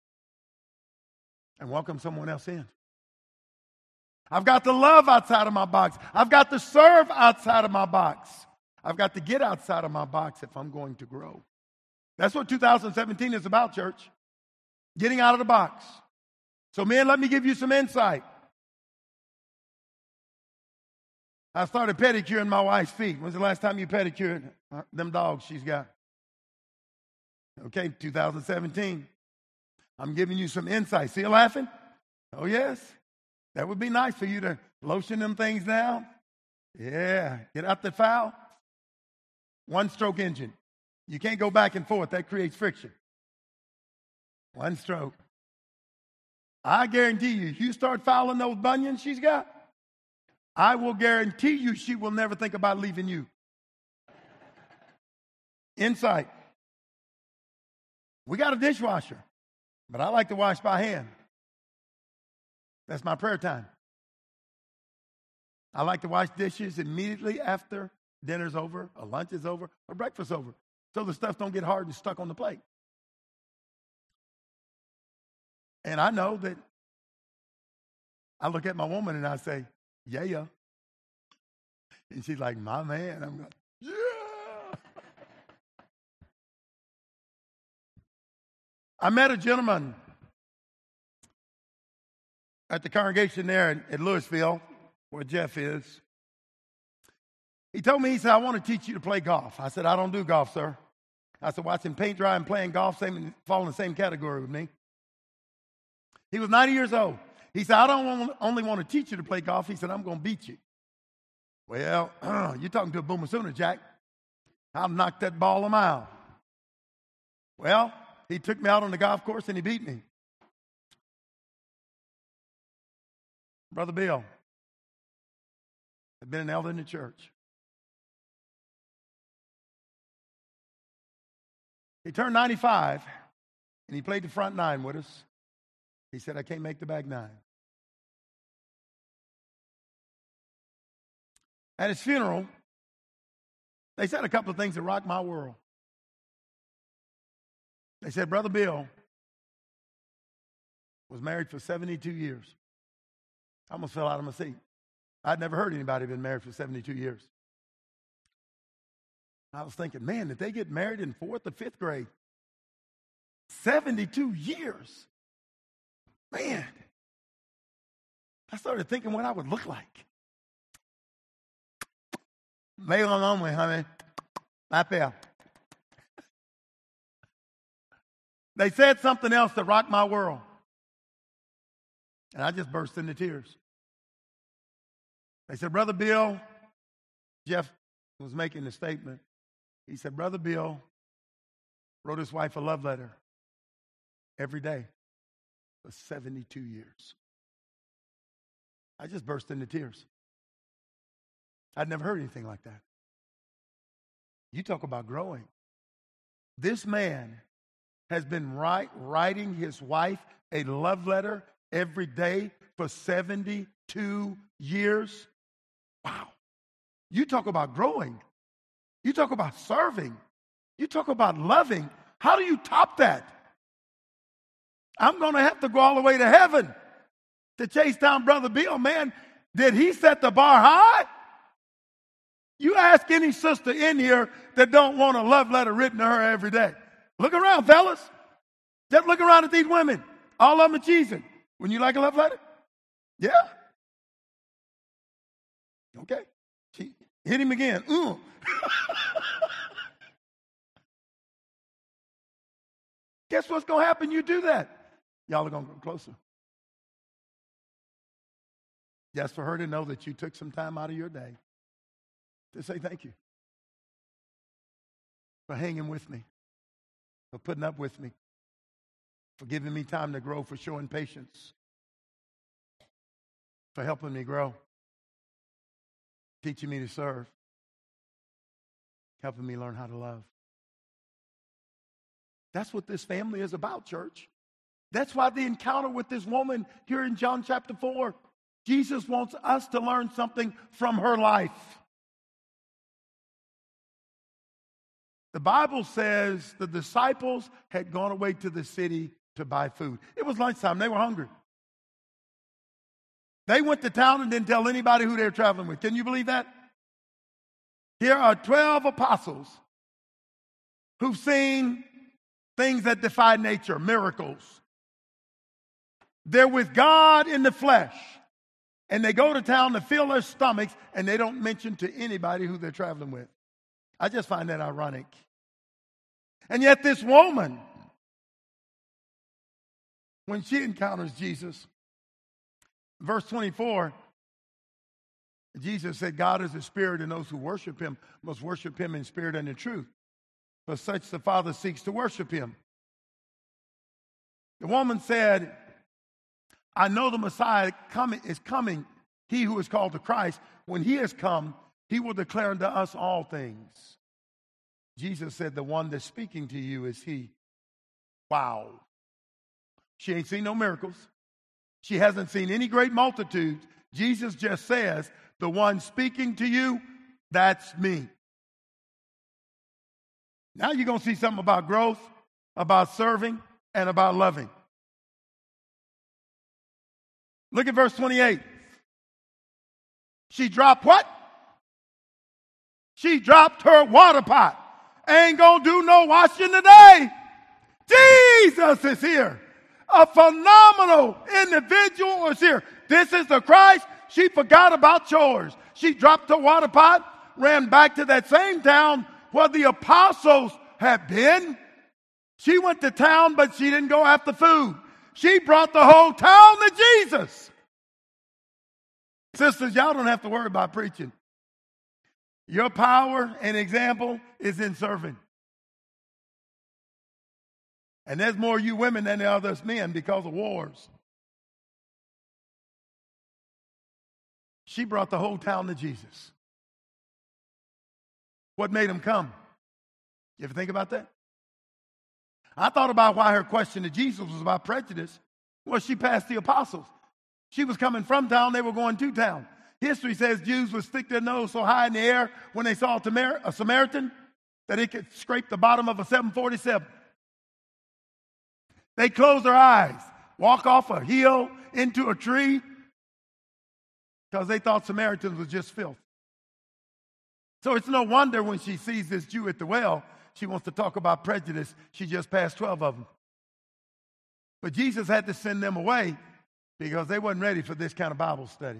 and welcome someone else in. I've got to love outside of my box. I've got to serve outside of my box. I've got to get outside of my box if I'm going to grow. That's what two thousand seventeen is about, church. Getting out of the box. So, men, let me give you some insight. I started pedicuring my wife's feet. When's the last time you pedicured them dogs she's got? Okay, two thousand seventeen. I'm giving you some insight. See you laughing? Oh, yes. That would be nice for you to lotion them things down. Yeah. Get out the foul. One stroke engine. You can't go back and forth. That creates friction. One stroke. I guarantee you, if you start fouling those bunions she's got, I will guarantee you she will never think about leaving you. Insight. We got a dishwasher, but I like to wash by hand. That's my prayer time. I like to wash dishes immediately after dinner's over, or lunch is over, or breakfast over, so the stuff don't get hard and stuck on the plate. And I know that I look at my woman and I say, yeah, yeah. And she's like, my man. I'm like, yeah. I met a gentleman at the congregation there in, in Louisville, where Jeff is. He told me, he said, I want to teach you to play golf. I said, I don't do golf, sir. I said, watching paint dry and playing golf same, fall in the same category with me. He was ninety years old. He said, I don't want, only want to teach you to play golf. He said, I'm going to beat you. Well, uh, you're talking to a boomer sooner, Jack. I'll knock that ball a mile. Well, he took me out on the golf course and he beat me. Brother Bill had been an elder in the church. He turned ninety-five and he played the front nine with us. He said, I can't make the back nine. At his funeral, they said a couple of things that rocked my world. They said, Brother Bill was married for seventy-two years. I almost fell out of my seat. I'd never heard anybody been married for seventy-two years. I was thinking, man, did they get married in fourth or fifth grade? seventy-two years. Man. I started thinking what I would look like. Male only, honey. Right there. They said something else that rocked my world. And I just burst into tears. They said, Brother Bill, Jeff was making a statement. He said, Brother Bill wrote his wife a love letter every day for seventy-two years. I just burst into tears. I'd never heard anything like that. You talk about growing. This man has been write, writing his wife a love letter every day for seventy-two years. Wow. You talk about growing. You talk about serving. You talk about loving. How do you top that? I'm going to have to go all the way to heaven to chase down Brother Bill. Man, did he set the bar high? You ask any sister in here that don't want a love letter written to her every day. Look around, fellas. Just look around at these women. All of them are cheesing. Wouldn't you like a love letter? Yeah. Okay. She hit him again. Mm. Guess what's going to happen? You do that. Y'all are going to go closer. Just for her to know that you took some time out of your day to say thank you for hanging with me, for putting up with me, for giving me time to grow, for showing patience, for helping me grow, teaching me to serve, helping me learn how to love. That's what this family is about, church. That's why the encounter with this woman here in John chapter four, Jesus wants us to learn something from her life. The Bible says the disciples had gone away to the city to buy food. It was lunchtime. They were hungry. They went to town and didn't tell anybody who they were traveling with. Can you believe that? Here are twelve apostles who've seen things that defy nature, miracles. They're with God in the flesh. And they go to town to fill their stomachs, and they don't mention to anybody who they're traveling with. I just find that ironic. And yet this woman, when she encounters Jesus, verse twenty-four, Jesus said, God is a spirit, and those who worship him must worship him in spirit and in truth. For such the Father seeks to worship him. The woman said, I know the Messiah coming, is coming, he who is called the Christ. When he has come, he will declare unto us all things. Jesus said, the one that's speaking to you is he. Wow. She ain't seen no miracles. She hasn't seen any great multitudes. Jesus just says, the one speaking to you, that's me. Now you're going to see something about growth, about serving, and about loving. Look at verse twenty-eight. She dropped what? She dropped her water pot. Ain't gonna do no washing today. Jesus is here. A phenomenal individual is here. This is the Christ. She forgot about chores. She dropped her water pot, ran back to that same town where the apostles had been. She went to town, but she didn't go after food. She brought the whole town to Jesus. Sisters, y'all don't have to worry about preaching. Your power and example is in serving. And there's more you women than there are us men because of wars. She brought the whole town to Jesus. What made him come? You ever think about that? I thought about why her question to Jesus was about prejudice. Well, she passed the apostles. She was coming from town. They were going to town. History says Jews would stick their nose so high in the air when they saw a, Tamar- a Samaritan that it could scrape the bottom of a seven forty-seven. They close their eyes, walk off a hill into a tree because they thought Samaritans was just filth. So it's no wonder when she sees this Jew at the well, she wants to talk about prejudice. She just passed twelve of them. But Jesus had to send them away because they wasn't ready for this kind of Bible study.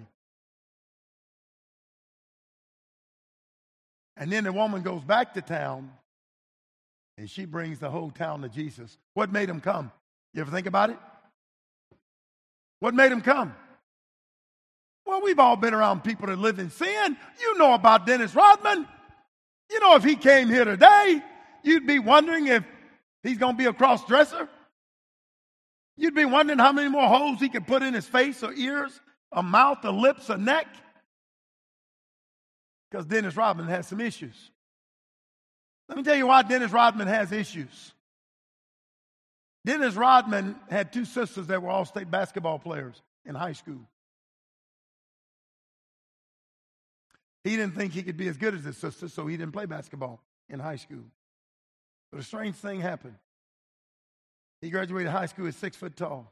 And then the woman goes back to town, and she brings the whole town to Jesus. What made him come? You ever think about it? What made him come? Well, we've all been around people that live in sin. You know about Dennis Rodman. You know if he came here today, you'd be wondering if he's going to be a cross-dresser. You'd be wondering how many more holes he could put in his face or ears, a mouth, a lips, a neck. Because Dennis Rodman has some issues. Let me tell you why Dennis Rodman has issues. Dennis Rodman had two sisters that were all state basketball players in high school. He didn't think he could be as good as his sister, so he didn't play basketball in high school. But a strange thing happened. He graduated high school at six foot tall.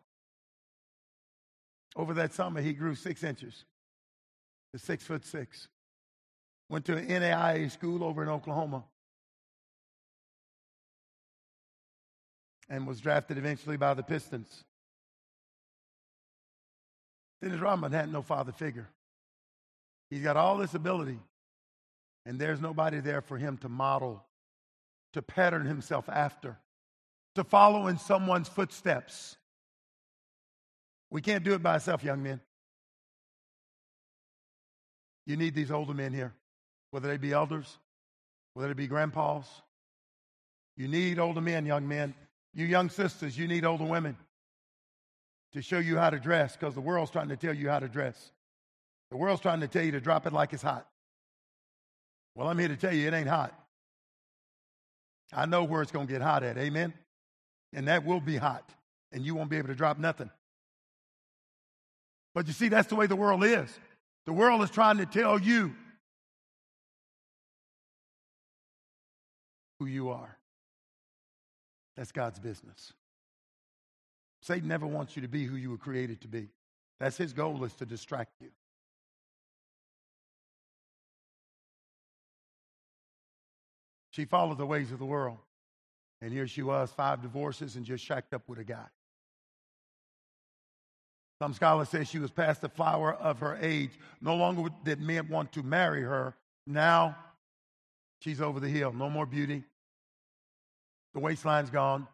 Over that summer, he grew six inches to six foot six. Went to an N A I A school over in Oklahoma. And was drafted eventually by the Pistons. Dennis Rodman had no father figure. He's got all this ability, and there's nobody there for him to model, to pattern himself after, to follow in someone's footsteps. We can't do it by ourselves, young men. You need these older men here, whether they be elders, whether they be grandpas. You need older men, young men. You young sisters, you need older women to show you how to dress, because the world's trying to tell you how to dress. The world's trying to tell you to drop it like it's hot. Well, I'm here to tell you it ain't hot. I know where it's going to get hot at. Amen? And that will be hot. And you won't be able to drop nothing. But you see, that's the way the world is. The world is trying to tell you who you are. That's God's business. Satan never wants you to be who you were created to be. That's his goal, is to distract you. She followed the ways of the world. And here she was, five divorces and just shacked up with a guy. Some scholars say she was past the flower of her age. No longer did men want to marry her. Now she's over the hill. No more beauty. The waistline's gone.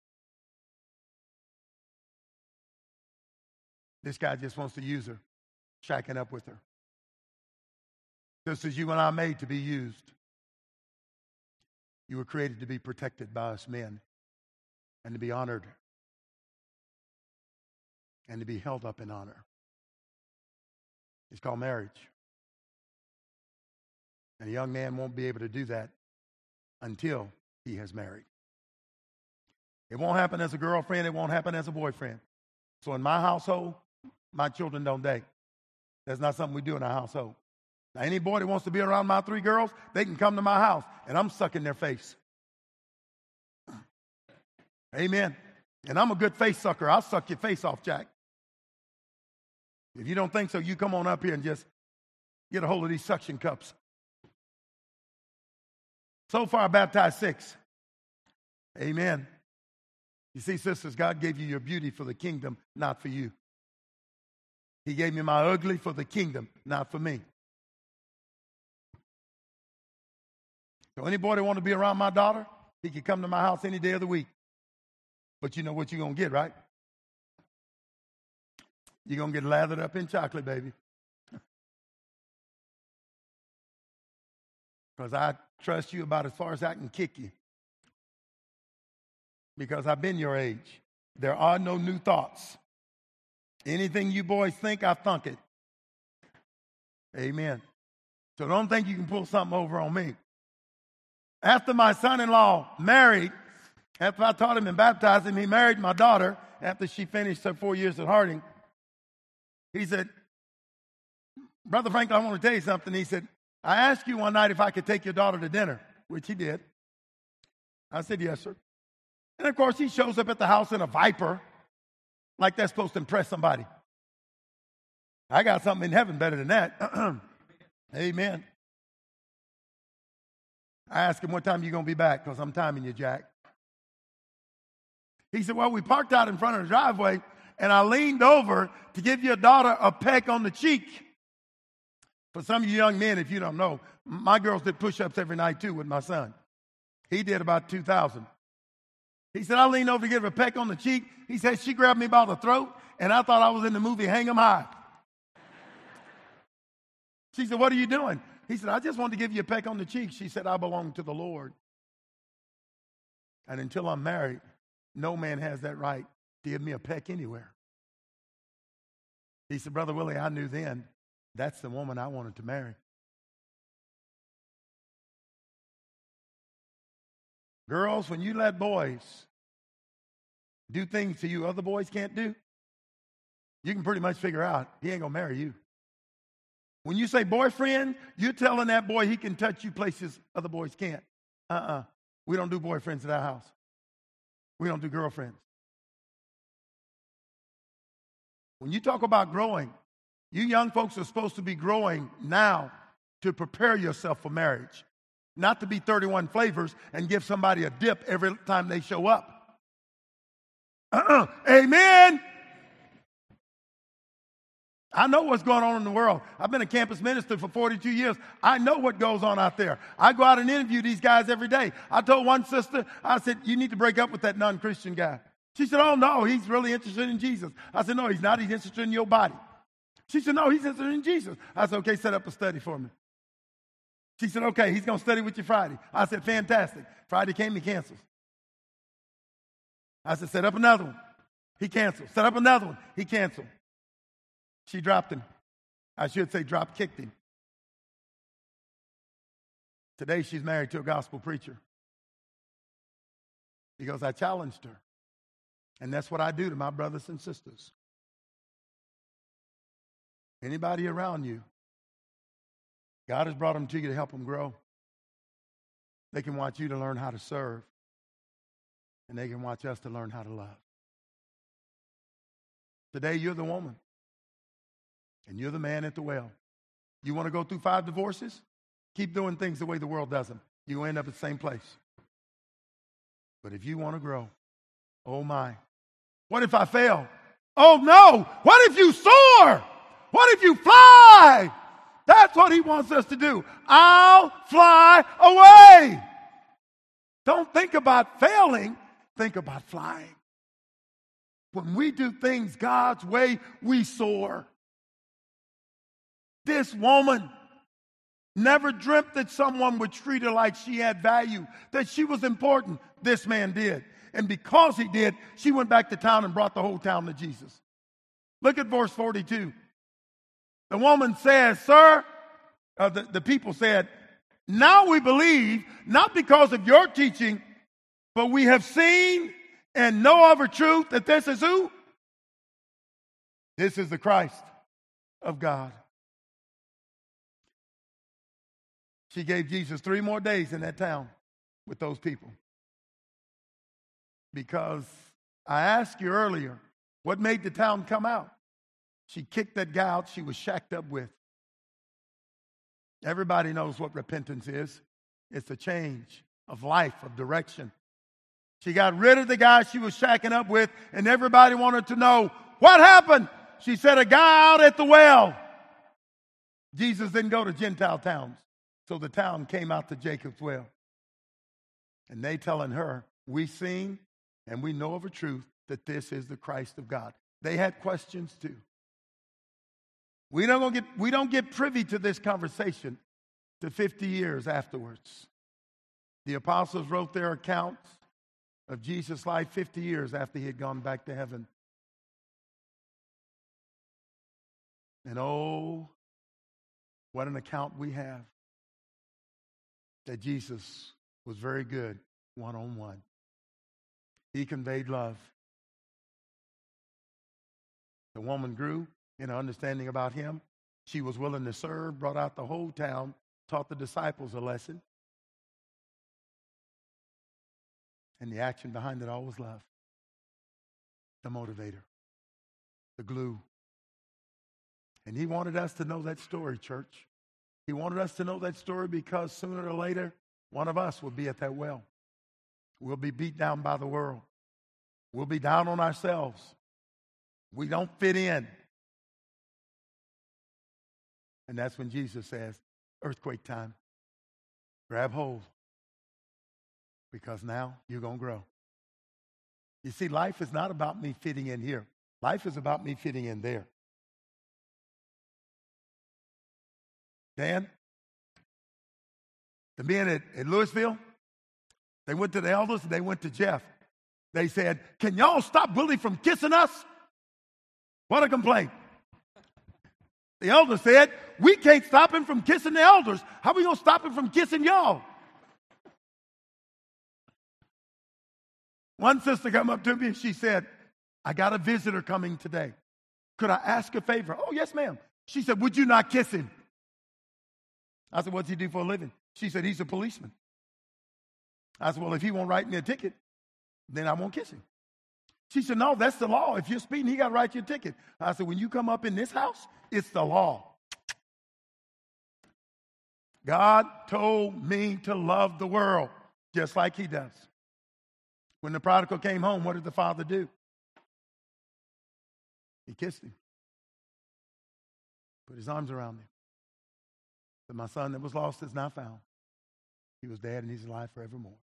This guy just wants to use her, shacking up with her. Just as you and I are made to be used. You were created to be protected by us men and to be honored and to be held up in honor. It's called marriage. And a young man won't be able to do that until he has married. It won't happen as a girlfriend. It won't happen as a boyfriend. So in my household, my children don't date. That's not something we do in our household. Now, any boy that wants to be around my three girls, they can come to my house, and I'm sucking their face. Amen. And I'm a good face sucker. I'll suck your face off, Jack. If you don't think so, you come on up here and just get a hold of these suction cups. So far, I baptized six. Amen. You see, sisters, God gave you your beauty for the kingdom, not for you. He gave me my ugly for the kingdom, not for me. So any boy that want to be around my daughter, he can come to my house any day of the week. But you know what you're going to get, right? You're going to get lathered up in chocolate, baby. Because I trust you about as far as I can kick you. Because I've been your age. There are no new thoughts. Anything you boys think, I thunk it. Amen. So don't think you can pull something over on me. After my son-in-law married, after I taught him and baptized him, he married my daughter after she finished her four years at Harding. He said, Brother Franklin, I want to tell you something. He said, I asked you one night if I could take your daughter to dinner, which he did. I said, yes, sir. And, of course, he shows up at the house in a Viper, like that's supposed to impress somebody. I got something in heaven better than that. Amen. I asked him, what time are you going to be back? Because I'm timing you, Jack. He said, well, we parked out in front of the driveway, and I leaned over to give your daughter a peck on the cheek. For some of you young men, if you don't know, my girls did push-ups every night, too, with my son. He did about two thousand. He said, I leaned over to give her a peck on the cheek. He said, she grabbed me by the throat, and I thought I was in the movie Hang 'em High. She said, what are you doing? He said, I just wanted to give you a peck on the cheek. She said, I belong to the Lord. And until I'm married, no man has that right to give me a peck anywhere. He said, Brother Willie, I knew then that's the woman I wanted to marry. Girls, when you let boys do things to you other boys can't do, you can pretty much figure out he ain't going to marry you. When you say boyfriend, you're telling that boy he can touch you places other boys can't. Uh-uh. We don't do boyfriends at our house. We don't do girlfriends. When you talk about growing, you young folks are supposed to be growing now to prepare yourself for marriage. Not to be thirty-one flavors and give somebody a dip every time they show up. Uh-uh. Amen. I know what's going on in the world. I've been a campus minister for forty-two years. I know what goes on out there. I go out and interview these guys every day. I told one sister, I said, you need to break up with that non-Christian guy. She said, oh, no, he's really interested in Jesus. I said, no, he's not. He's interested in your body. She said, no, he's interested in Jesus. I said, okay, set up a study for me. She said, okay, he's going to study with you Friday. I said, fantastic. Friday came, he cancels. I said, set up another one. He canceled. Set up another one. He canceled. She dropped him. I should say drop kicked him. Today she's married to a gospel preacher because I challenged her. And that's what I do to my brothers and sisters. Anybody around you, God has brought them to you to help them grow. They can watch you to learn how to serve. And they can watch us to learn how to love. Today, you're the woman. And you're the man at the well. You want to go through five divorces? Keep doing things the way the world does them. You end up at the same place. But if you want to grow, oh my. What if I fail? Oh no. What if you soar? What if you fly? That's what he wants us to do. I'll fly away. Don't think about failing. Think about flying. When we do things God's way, we soar. This woman never dreamt that someone would treat her like she had value, that she was important. This man did. And because he did, she went back to town and brought the whole town to Jesus. Look at verse forty-two. The woman says, sir, uh, the, the people said, now we believe, not because of your teaching, but we have seen and know of a truth that this is who? This is the Christ of God. She gave Jesus three more days in that town with those people. Because I asked you earlier, what made the town come out? She kicked that guy out she was shacked up with. Everybody knows what repentance is. It's a change of life, of direction. She got rid of the guy she was shacking up with, and everybody wanted to know, what happened? She said, a guy out at the well. Jesus didn't go to Gentile towns, so the town came out to Jacob's well. And they telling her, we seen and we know of a truth that this is the Christ of God. They had questions too. We don't get, we don't get privy to this conversation to fifty years afterwards. The apostles wrote their accounts of Jesus' life fifty years after he had gone back to heaven. And oh, what an account we have that Jesus was very good one-on-one. He conveyed love. The woman grew in her understanding about him. She was willing to serve, brought out the whole town, taught the disciples a lesson. And the action behind it all was love. The motivator. The glue. And he wanted us to know that story, church. He wanted us to know that story because sooner or later, one of us will be at that well. We'll be beat down by the world. We'll be down on ourselves. We don't fit in. And that's when Jesus says, earthquake time. Grab hold. Because now you're going to grow. You see, life is not about me fitting in here. Life is about me fitting in there. Dan, the men at, at Louisville, they went to the elders and they went to Jeff. They said, can y'all stop Willie from kissing us? What a complaint. The elder said, we can't stop him from kissing the elders. How are we going to stop him from kissing y'all? One sister came up to me and she said, I got a visitor coming today. Could I ask a favor? Oh, yes, ma'am. She said, would you not kiss him? I said, what's he do for a living? She said, he's a policeman. I said, well, if he won't write me a ticket, then I won't kiss him. She said, no, that's the law. If you're speeding, he got to write you a ticket. I said, when you come up in this house, it's the law. God told me to love the world just like he does. When the prodigal came home, what did the father do? He kissed him. Put his arms around him. Said, my son that was lost is now found. He was dead and he's alive forevermore.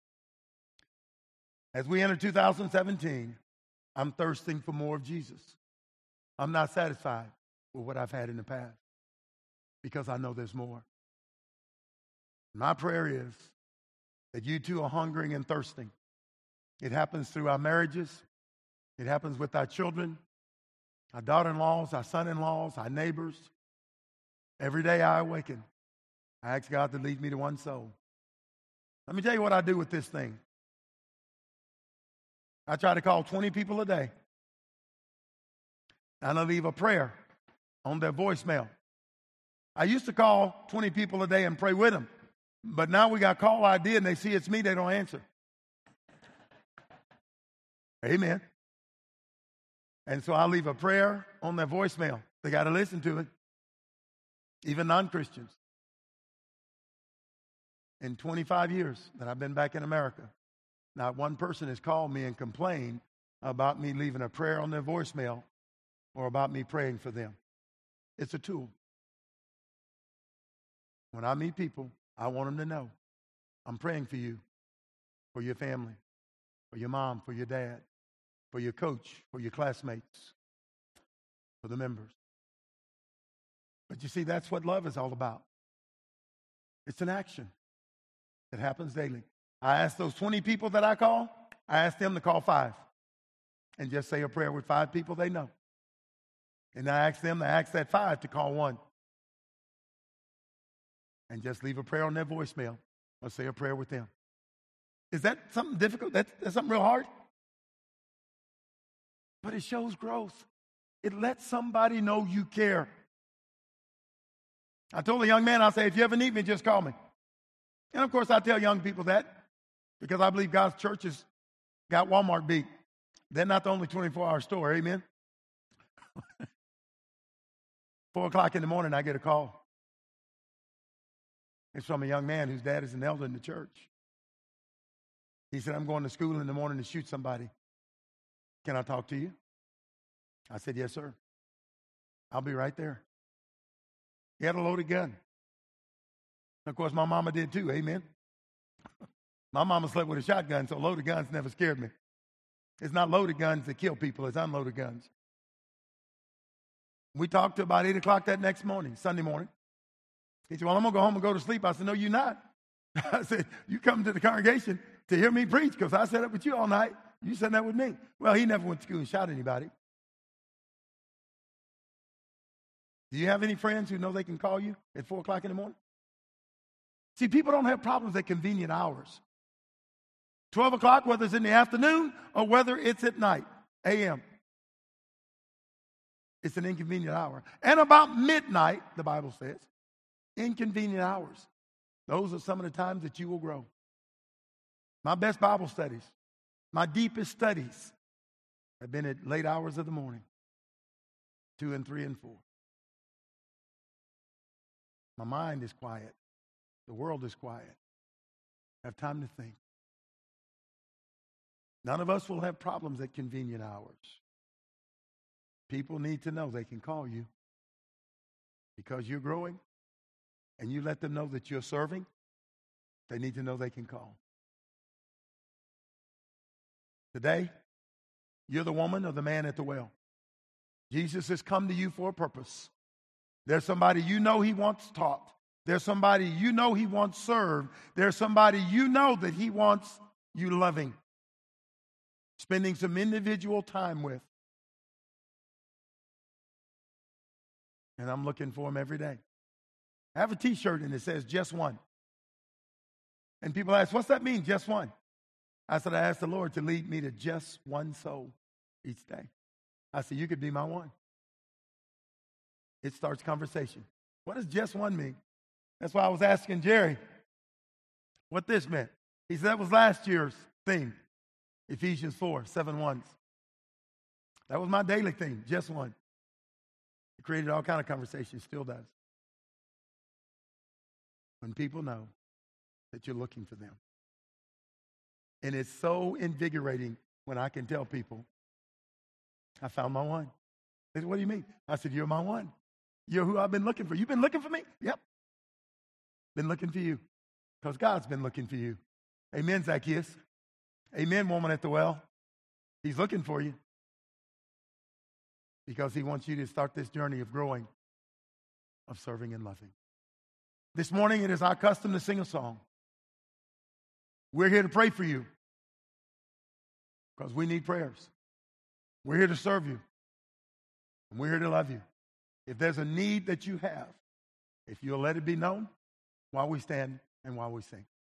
As we enter two thousand seventeen, I'm thirsting for more of Jesus. I'm not satisfied with what I've had in the past because I know there's more. My prayer is that you too are hungering and thirsting. It happens through our marriages. It happens with our children, our daughter-in-laws, our son-in-laws, our neighbors. Every day I awaken, I ask God to lead me to one soul. Let me tell you what I do with this thing. I try to call twenty people a day. And I leave a prayer on their voicemail. I used to call twenty people a day and pray with them. But now we got call I D and they see it's me, they don't answer. Amen. And so I leave a prayer on their voicemail. They got to listen to it. Even non-Christians. In twenty-five years that I've been back in America, not one person has called me and complained about me leaving a prayer on their voicemail or about me praying for them. It's a tool. When I meet people, I want them to know I'm praying for you, for your family, for your mom, for your dad, for your coach, for your classmates, for the members. But you see, that's what love is all about. It's an action that happens daily. I ask those twenty people that I call, I ask them to call five and just say a prayer with five people they know. And I ask them to ask that five to call one and just leave a prayer on their voicemail or say a prayer with them. Is that something difficult? That's, that's something real hard? But it shows growth. It lets somebody know you care. I told a young man, I say, if you ever need me, just call me. And of course, I tell young people that because I believe God's church has got Walmart beat. They're not the only twenty-four hour store, amen? Four o'clock in the morning, I get a call. It's from a young man whose dad is an elder in the church. He said, I'm going to school in the morning to shoot somebody. Can I talk to you? I said, yes, sir. I'll be right there. He had a loaded gun. Of course, my mama did too, amen? My mama slept with a shotgun, so loaded guns never scared me. It's not loaded guns that kill people, it's unloaded guns. We talked to about eight o'clock that next morning, Sunday morning. He said, well, I'm going to go home and go to sleep. I said, no, you're not. I said, you come to the congregation to hear me preach because I sat up with you all night. You sat up with me. Well, he never went to school and shot anybody. Do you have any friends who know they can call you at four o'clock in the morning? See, people don't have problems at convenient hours. twelve o'clock, whether it's in the afternoon or whether it's at night, a m It's an inconvenient hour. And about midnight, the Bible says, inconvenient hours. Those are some of the times that you will grow. My best Bible studies, my deepest studies have been at late hours of the morning, two and three and four. My mind is quiet. The world is quiet. I have time to think. None of us will have problems at convenient hours. People need to know they can call you because you're growing and you let them know that you're serving. They need to know they can call. Today, you're the woman or the man at the well. Jesus has come to you for a purpose. There's somebody you know he wants taught. There's somebody you know he wants served. There's somebody you know that he wants you loving, spending some individual time with. And I'm looking for him every day. I have a t-shirt and it says just one. And people ask, what's that mean, just one? I said, I asked the Lord to lead me to just one soul each day. I said, you could be my one. It starts conversation. What does just one mean? That's why I was asking Jerry what this meant. He said that was last year's theme, Ephesians four, seven ones. That was my daily theme, just one. It created all kind of conversation, still does. When people know that you're looking for them. And it's so invigorating when I can tell people, I found my one. They said, what do you mean? I said, you're my one. You're who I've been looking for. You've been looking for me? Yep. Been looking for you. Because God's been looking for you. Amen, Zacchaeus. Amen, woman at the well. He's looking for you. Because he wants you to start this journey of growing, of serving and loving. This morning, it is our custom to sing a song. We're here to pray for you. Because we need prayers. We're here to serve you. And we're here to love you. If there's a need that you have, if you'll let it be known while we stand and while we sing.